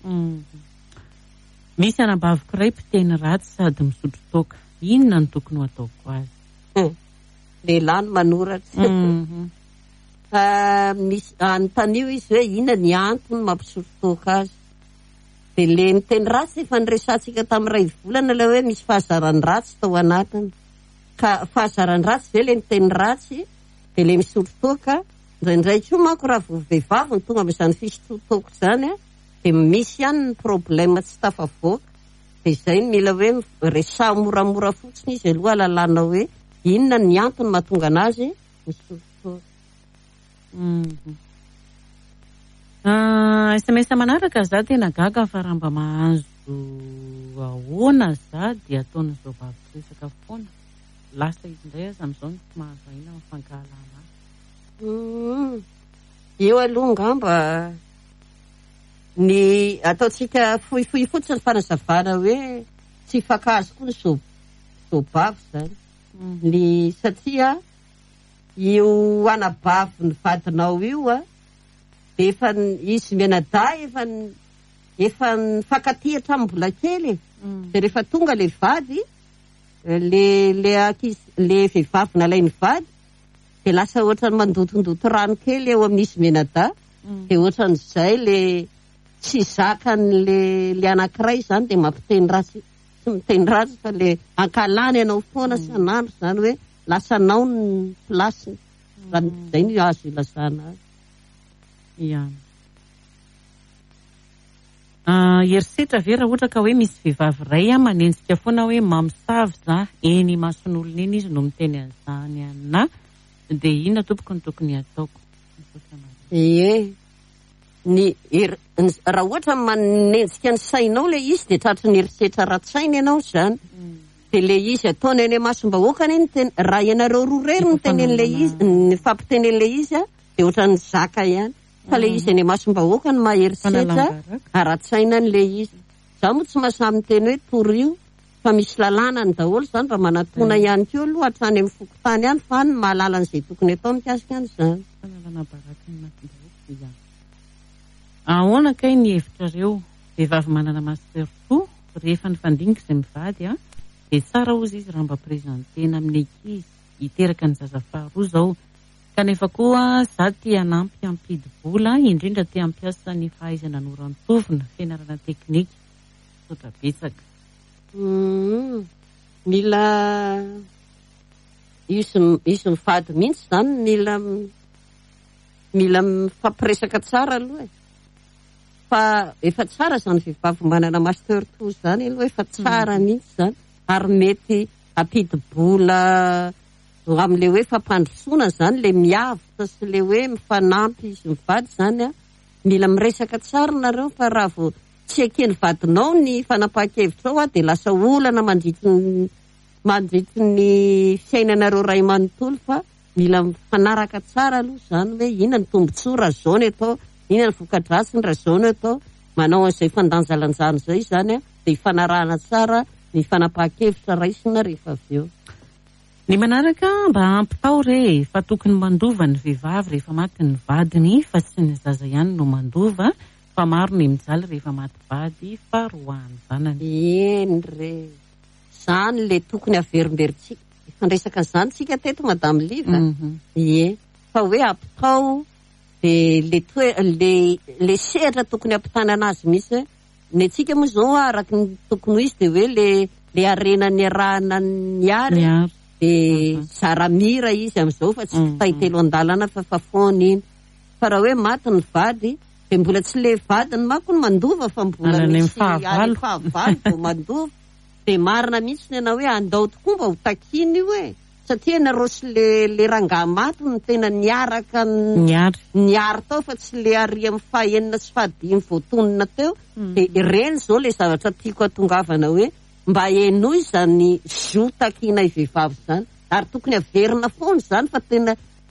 Misy anabaviko iray mpiteny ratsy sady misotro toaka, inona ny tokony ho ataoko azy? Lehilahy no manoratra. Misy anotanio izy hoe inona ny antony mampisotro toaka azy. De le miteny ratsy efa niresantsika tamin'ny ray volana le hoe misy fahazarany ratsy tao anatiny. Ka fahazarany ratsy ve le miteny ratsy de le misotro toaka indraindray koa manko raha vo vehivavy ny tonga amin'izany fisotro toaka zany a de misy ihany ny problème tsy tafavoaka de zay ny mila hoe resaha moramora fotsiny izy aloha alalana hoe inona ny antony mahatonga anazy misotro toaka. Uh, S M S manaraka za tena gaga fa raha mba mahazo ahoana za dia ataony zao vaviresaka foana lasa izy indray aza am'izao ny tsy mahazo ahina mifankahalana. Mm. Eo aloha ngamba ny ataotsika fohifohy fotsiny fanazavana hoe tsy fakazo koa ny sobavy zany. Mm. Ny satria io anabavy ny vadinao io a de efa izy menada efa efa nifankatihatra amin'ny mbola kely. Mm. De rehefa tonga le vady le le akizy le vehivavy nalay ny vady de lasa ohatrany mandotondoto rano kely eo amin'izy menada. Mm. De ohatran'izay le tsy zakan'le le anankiray zany de mampiteny ratsy tsy miteny ratsy fa le ankalany ianao foana sanandro zany hoe lasanao ny plasiny. Raha zay ny azo ilazana azy. Ia. Uh, erisetra ve raha ohatra ka hoe misy vehivavy iray a manenjika foana hoe mamosavy za eny mason'olona eny izy no miteny an'izany ana de inona tompoko ny tokony ataoko? Ie. Ny er, raha ohatra manenjika ny sainao le izy de tratry ny erisetra ratsisaina ianao zany. Mm. De le izy ataony eny masom-bahoaka eny teny raha ianareo roa rery no tenen'le izy ny fampitenen'le izy a de ohatran'ny zaka ihany. Fa le izy eny masom-bahoaka ny maherisetra aratsaina n'le izy. Za moa tsy mahasamy teny hoe torio fa misy lalàna ny daholo zany mba manatona ihany keo aloha hatrany amin'ny fokotany ihany fa ny mahalala an'izay tokony atao mikasika an'izany. Ahoana kay ny hevitrareo vehivavy manana master two rehefa nifandiniky izay mivady a de tsara ozy izy raha mba prezantena amin'ny ankizy hiteraka ny zaza faharoa zao kanefa koa za tia hanampy ampidi-bola indrindra tia hampiasa ny fahaizana norantovina fianarana teknika sotra betsaka. Mm, mila izy izy mivady mihitsy zany mila mila mifampiresaka tsara aloha e. Fa efa tsara zany vehivavy manana master two zany aloha efa tsara mihitsy zany ary mety ampidi-bola amin'le hoe fampandrosoana zany le miavitra sy le hoe mifanampy izy mivady zany a mila miresaka tsara nareo fa raha vo tsy ekeny vadinao ny fanapahan-kevitra ao a de lasa olana mandritra mandritra ny fiainanareo ray manontolo fa mila mifanaraka tsara aloha zany hoe inona ny tombotsoa raha zao ny atao inona ny voka-dratsiny raha zao ny atao manao an'izay fandanjalanjana zay zany a de hifanarahana tsara ny fanapahan-kevitra raisina rehefa avy eo. Ny manaraka mba ampitao re fa tokony mandova ny vehivavy rehefa maty ny vadiny fa tsy ny zaza ihany no mandova fa maro ny mijaly rehefa maty vady fa roany zanany. Eny re zany le tokony averimberitsika fandraisaka zany tsika teto madame Liva. Ie fa hoe ampitao de le toe le le sehatra tokony ampitana anazy misy ny atsika moa zao araky ny tokony izy de hoe le le arena ny arahana ny ary de zaramira izy am'izao fa tsy fitay telo andalana fa fafony iny fa raha hoe maty ny vady de mbola tsy le vadiny manko ny mandova fa mbola misy any fahavalo vao mandova de marina mihitsy ny ana hoe andao tokoa mba ho takiny io e satria narosy le le rangahy maty no tena niaraka niary niary tao fa tsy le ary amin'ny fahaenina sy fahadimy voatonona teo de ireny zao le zavatra tiako atongavana hoe mba enoy zany zo takina i vehivavy zany ary tokony averina foana zany fa tena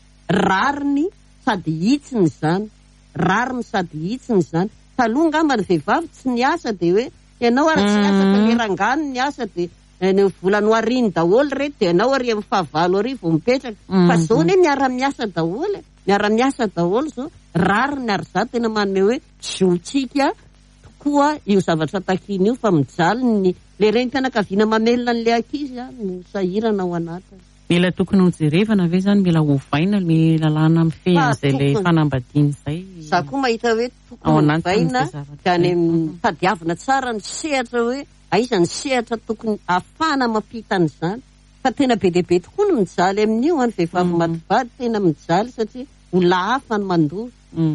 rariny sady hitsiny zany rariny sady hitsiny zany taloha ngamba ny vehivavy tsy niasa de hoe ianao ary tsy niasa fa le rangahy no niasa de ny volany ariny daholo re de ianao ary amin'ny fahavalo ary vao mipetraka fa zao ne miara-miasa daholo miara-miasa daholo zao rariny ary za tena manome hoe zotsika tokoa io zavatra takiny io fa mijaly ny le renim-pianakaviana mamelona an'le ankizy no sahirana ao anatiny. Mila tokony ho jerevana ve zany mila hovaina le lalàna mifehy an'izay le fanambadiany zay. Za koa mahita hoe tokony hovaina de any tadiavina tsara ny sehatra hoe aiza ny sehatra tokony afana mampita an'izany fa tena be dehibe tokoa no mijaly amin'io any vehivavy maty vady tena mijaly satria olona hafa ny mandova.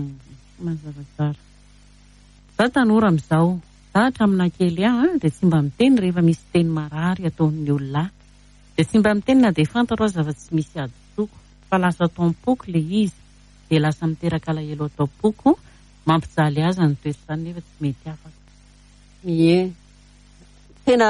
Mazava tsara. Za tanora am'izao za hatramina kely aho de tsy mba miteny rehefa misy teny marary ataon'ny olona de tsy mba miteny na de fantaro aza fa tsy misy aditsoko fa lasa tampoko le izy de lasa miteraka alahelo atao poko mampijaly azy ny toetra zany nefa tsy mety afaka. Ie tena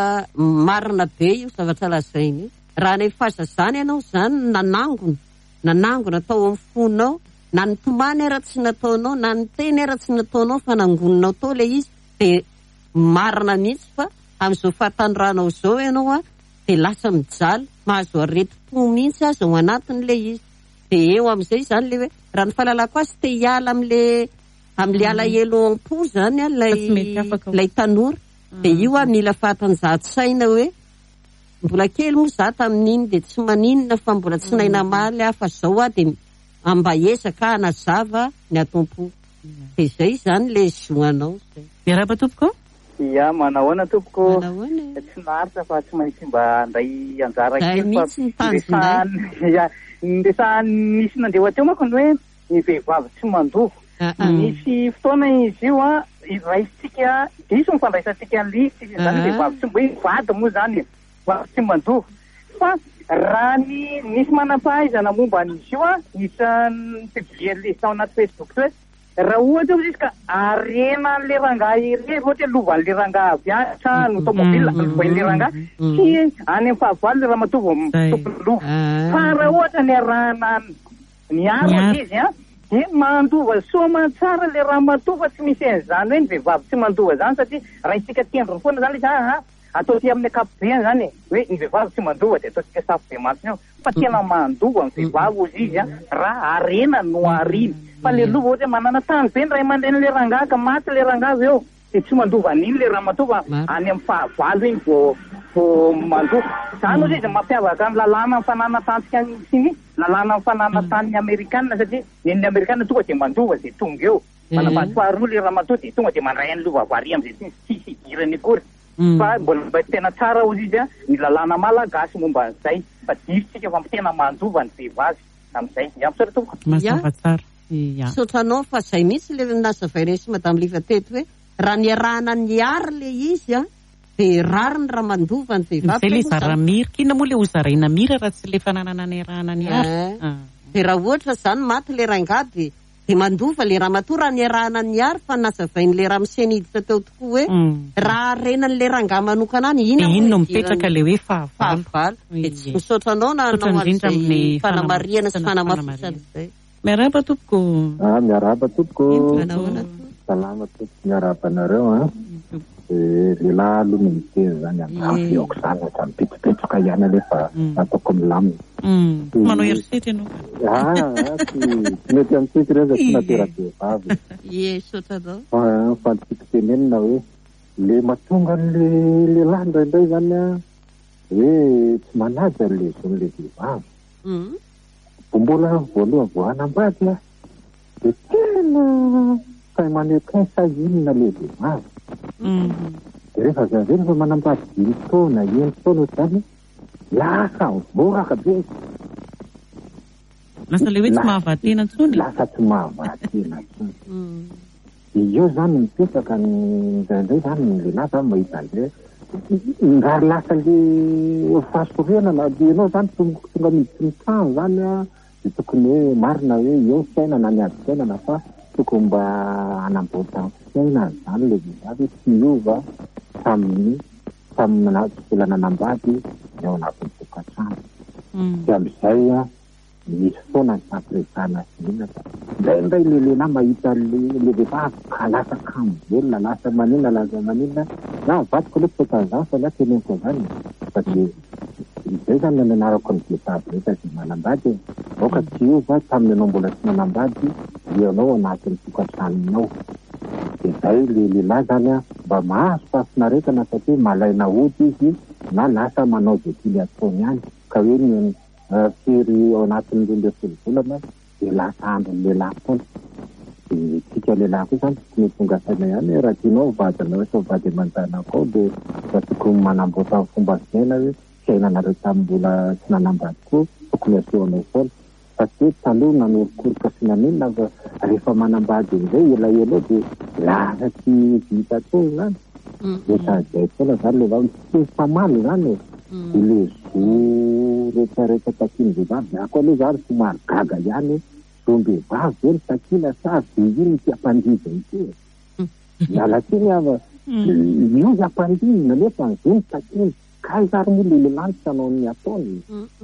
marina be io zavatra lazainy raha ny fahazazany ianao zany nanangona nanangona atao amin'ny fonao na ny tomany ara tsy nataonao na ny teny ara tsy nataonao fa nangononao tao le izy de marina mihitsy fa am'izao fahatanoranao zao ianao a de lasa mijaly mahazo areti-po mihitsy aza ao anatin'le izy de eo am'izay zany le hoe raha ny fahalalako azy te hiala am'le am'le alahelo am-po zany a lay lay tanora de io a mila fahatanjahan-tsaina hoe mbola kely moa za tamin'iny de tsy maninona fa mbola tsy naina maly a fa zao a de amba ezaka anazava ny atompo de zay zany le zoanao zay. Miaraba tompoko? Ia, manahoana tompoko? Tsy naritra fa tsy maintsy mba andray anjara kely fa ndesa nisy nandeha teo manko ny hoe ny vehivavy tsy mandova. Misy fotoana izy io a iraisitsika diso mifandraisantsika an'lisy zany vehivavy tsy mboe vady moa zany tsy mandova fa raha ny nisy manam-pahaizana momba an'izy io a isan'ny fivian'le sao anaty Facebook hoe raha ohatra izy ka arena an'le rangahy iry ohatra hoe lovan'le rangahy avy any trano tomobila voan'le rangahy sy any amin'ny fahavalo le raha matova mitopy lova fa raha ohatra ny arahana ny aro izy a de mandova soma tsara le raha matova tsy misy an'izany hoe ny vehivavy tsy mandova zany satria raha isika tendrony foana zany izy a atao ty amin'ny ankapobeny zany hoe ny vehivavy tsy mandova de ataotsika safo be masina fa tena mandova ny vehivavy ozy izy a raha arena no ariny fa le lova ohatra manana tany be ny ray aman-dreny le rangahy ka maty le rangahy eo de tsy mandova an'iny le raha matova any amin'ny fahavalo iny vo vo mandova zany ozy izy mampiavaka amin'ny lalàna ny fanana tantsika siny lalàna ny fanana tany amerikanina satria ny amerikanina tonga de mandova zay tonga eo manambady faharoa le raha matova de tonga de mandray any lova vary am'izay tsisy idirany akory fa mbola tena tsara ozy izy a ny lalàna malagasy momba an'izay fa difotsika fa tena mandova ny vehivavy am'izay iampitsara tompo mazava tsara. Sotranao fa zay mihitsy le nazavainay sy madame Liva teto hoe raha ny arahana ny ary le izy a de rary ny raha mandova ny vehivavy zay le zaramira kina moa le ho zaraina mira raha tsy le fananana ny arahana ny ary de raha ohatra zany maty le rangahy de de mandova le raha matoa raha ny arahana ny ary fa nazavain'le raha miseniditra teo tokoa hoe raha renan'le rangahy manokana any ina ino no mipetraka le hoe fahavalo de tsy misotranao na anao an'izay fanamariana sy fanamafisana zay. Miaraba tompoko. Ah, miaraba tompoko. Manahoana salama tompoko miaraba anareo a. lehilahy aloha no miteny zany amin'ny aoko zany ohatry mipetropetroka ihany alefa ataoko milamina. Manao erisety ianao? Ah, tsy mety amin'ny sety reo za tsy natera-behivavy. Ie, sotranao. Fa tiako tenenina hoe le mahatonga le lehilahy indraindray zany a hoe tsy manaja le zony le vehivavy. Mbola voalohany vao hanambady a de tena fa maneho sa inona le vehivavy. De rehefa avy avy rehefa manambady dimy taona enina taona zany lasa voraka be. Lasa le hoe tsy mahavatena intsony. Lasa tsy mahavatena intsony. Io zany mipetraka indraindray zany ny lehilahy zany mahita an'izay ngary lasa le fahasorenana de ianao zany tonga miditsy ny trano zany a de tokony hoe marina hoe eo fiainana ny ady fiainana fa tokony mba hanamboatra fiaina zany le vehivavy tsy miova tamin'ny tamin'ny volana anambady ao anatin'ny tokantrano. De amin'izay a misy foana ny fampiresahana sinina indraindray le lehilahy mahita le vehivavy ka lasa kamo velona lasa maninona lasa maninona na vatiko aloha tsokan'izany fa na teneniko zany satria izay zany nananarako ny vehivavy rehetra zay manambady oka tsy iova tamin'ny anao mbola tsy manambady ianao anatin'ny tokantranonao. De zay le lehilahy zany a mba mahazo fahafinaretana satria malaina ody izy na lasa manao zay tiany ataony ihany ka hoe ny firy ao anatin'ny roa ambin'ny folo volana de lasa andron'ny lehilahy foana. De tsika lehilahy koa zany tokony tonga saina ihany raha tianao vadinao sao vady aman-janako ao de raha tokony manamboatra fomba fiaina hoe fiainanareo tamin'ny mbola tsy nanambady koa tokony asehoanao foana. Satria taloha nanorokoroka sy nanenina fa rehefa manambady amizay elaela de lasa tsy vita atao zany. De sazay foana zany le vavy tsy famaly zany de le zo rehetrarehetra takiny vehivavy ako aloha zany somary gaga ihany zombehivavy eny takina sa vehiny ty ampandriza ity mialatsiny ava io ampandriza nefa zony takiny kay zary moa le lehilahy tsy hanao ny ataony.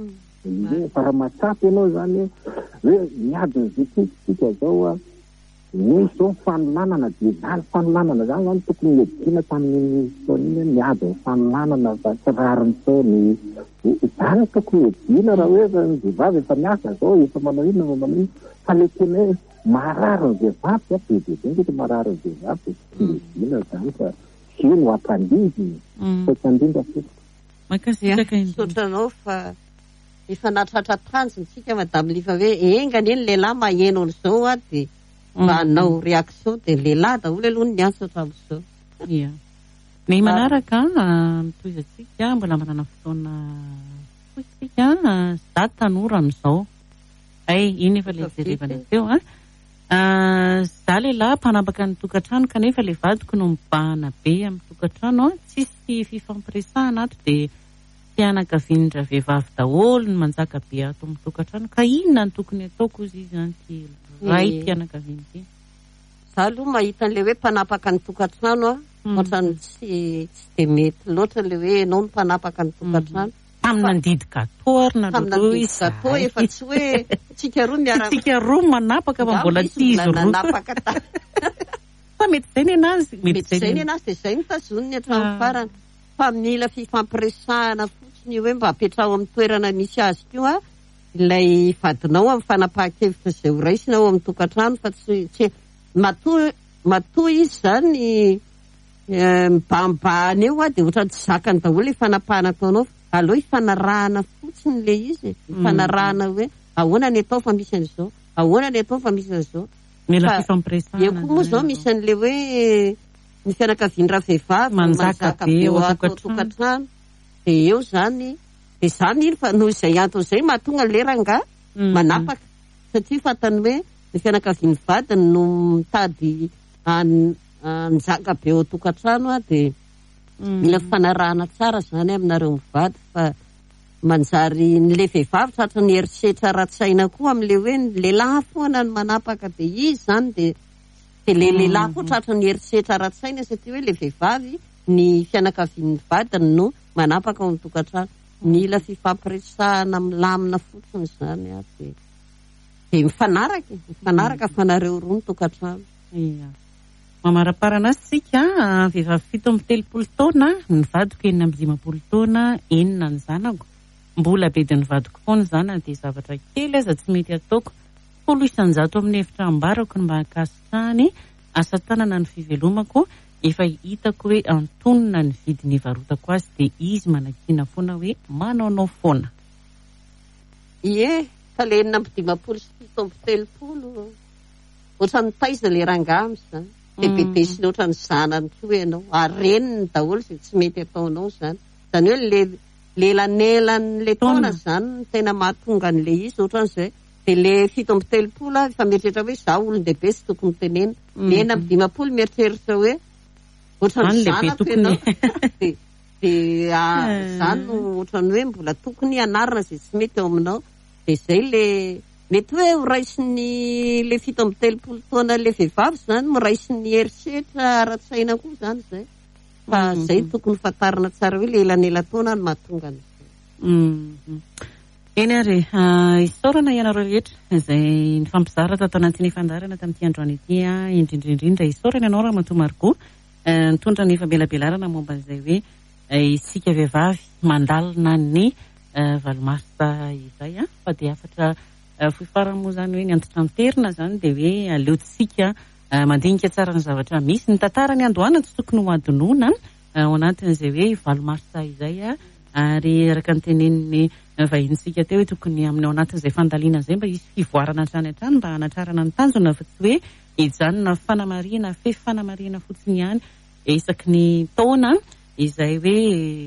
Fa raha matsapy ianao zany hoe miady ny vititsika zao a misy zao fanolanana de zany fanolanana zany zany tokony medina tamin'ny taoniny miady ny fanolanana fa tsy rariny taony zany tokony medina raha hoe ny vehivavy efa miasa zao efa manao inona ma manao iny fa le tena hoe marary ny vehivavy a be de be ngetra marary ny vehivavy medina zany fa sio no ampandizy fotsandrindra fotsy. Sotranao fa efa natratra tanjony tsika madame Liva hoe engany eny lehilahy maheno an'izao a de mba hanao réaction de lehilahy daholo aloha ny asa ohatran'izao. Ia. Ny manaraka mitoizatsika mbola manana fotoana fotsika za tanora amin'izao. Ay, iny efa le jerevana teo a. Za lehilahy mpanapaka ny tokantrano kanefa le vadiko no mibahana be amin'ny tokantrano a tsisy fifampiresahana ato de fianakavian'indra vehivavy daholo ny manjaka be ato amin'ny tokantrano ka inona ny tokony ataoko izy zany ty ray fianakaviany ty. Za aloha mahita an'le hoe mpanapaka ny tokantrano a ohatrany tsy tsy de mety loatra le hoe ianao no mpanapaka ny tokantrano. Tamina andidy gâteau ary na lolo izy gâteau efa tsy hoe tsika roa miara tsika roa manapaka fa mbola tsy izy roa nanapaka ta fa mety zay ny anazy mety zay ny anazy de zay ny tazoniny hatramin'ny farany fa mila fifampiresahana fotsiny hoe mba apetrao amin'ny toerana misy azy io a ilay vadinao amin'ny fanapahan-kevitra zay ho raisinao amin'ny tokantrano fa tsy tsy matoa matoa izy zany mibahambahana eo a de ohatrany tsy zakany daholo ifanapahana ataonao aleo ifanarahana fotsiny le izy ifanarahana hoe ahoana ny atao fa misy an'izao ahoana ny atao fa misy an'izao. Mila fifampiresahana. Eo koa moa zao misy an'le hoe ny fianakavian-dra vehivavy manzaka be eo atao tokantrano de eo zany de zany iny fa noho izay antony izay mahatonga leranga manapaka satria fantany hoe ny fianakavian'ny vadiny no mitady anjaka be eo tokantrano a de mila fanarahana tsara zany aminareo mivady fa manjary nyle vehivavy tratra ny eritreritra ratsaina koa amin'le hoe ny lehilahy foana ny manapaka de izy zany de de le lehilahy koa tratra ny eritreritra ratsaina satria hoe le vehivavy ny fianakavian'ny vadiny no manapaka ao amin'ny tokantrano. Mila fifampiresahana milamina fotsiny zany a de de mifanaraka mifanaraka fanareo roa ny tokantrano. Ia. Ho mamaraparana sika vehivavy fito amby telopolo taona ny vadiko enina amby dimapolo taona enina ny zanako mbola be dia ny vadiko foana zany dia zavatra kely aza tsy mety ataoko folo isanjato amin'ny hevitra ambarako ny mahakasitrany asa tanana ny fivelomako efa hitako hoe antonona ny vidiny ivarotako azy dia izy manakina foana hoe manaonao foana. Ie, fa le enina amby dimapolo sy fito amby telopolo ohatrany taiza le rangamy zany dia be desiny ohatrany zanany koa ianao areniny daholo izay tsy mety ataonao zany zany hoe le lelan'elan'le taona zany tena mahatonga an'le izy ohatran'izay dia le fito amby telopolo efa mieritreritra hoe za olon-dehibe sy tokony tenena le enina amby dimapolo mieritreritra hoe ohatrany zanako ianao dia zany ohatrany hoe mbola tokony anarina izay tsy mety ao aminao dia izay le mety hoe horaisiny le fito amby telopolo taona le vehivavy zany moraisiny eritreritra ara-tsaina koa zany zay fa zay tokony fantarina tsara hoe le elanela-taona ny mahatonga an'izay. Eny ary isaorana ianareo rehetra izay ny fampizara tato anatin'ny fandarana tamin'ity androany ity indrindrindrindra isaorana ianao raha matoa Margot nitondra ny fabelabelarana momba izay hoe isika vehivavy mandalina ny valomasota izay fa dia afatra foifarana moa zany hoe ny antitranterina zany dia hoe aleotsika mandinika tsara ny zavatra misy ny tantarany andohana tsy tokony ho adonona ao anatin'izay hoe valomasota izay ary araka ny teneniny vahinintsika teo hoe tokony amin'ny ao anatin'izay fandaliana izay mba hisy fivoarana hatrany hatrany mba hanatrarana ny tanjona fa tsy hoe hijanona fanamariana fe fanamariana fotsiny ihany isaky ny taona izay hoe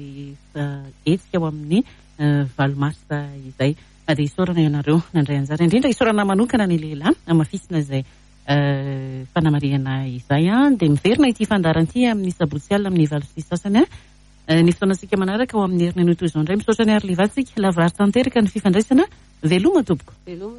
etsika ao amin'ny valomasota izay dia isaorana ianareo nandray anjara indrindra isaorana manokana ny lehilahy amafisina izay fanamariana izay dia miverina ity fandaranty amin'ny sabotsy alina amin'ny valo sy sasany ny fotoanasika manaraka ao amin'ny herin'ny toy izao indray misaotra ny ary levatsika lavrary tanteraka ny fifandraisana veloma tompoko.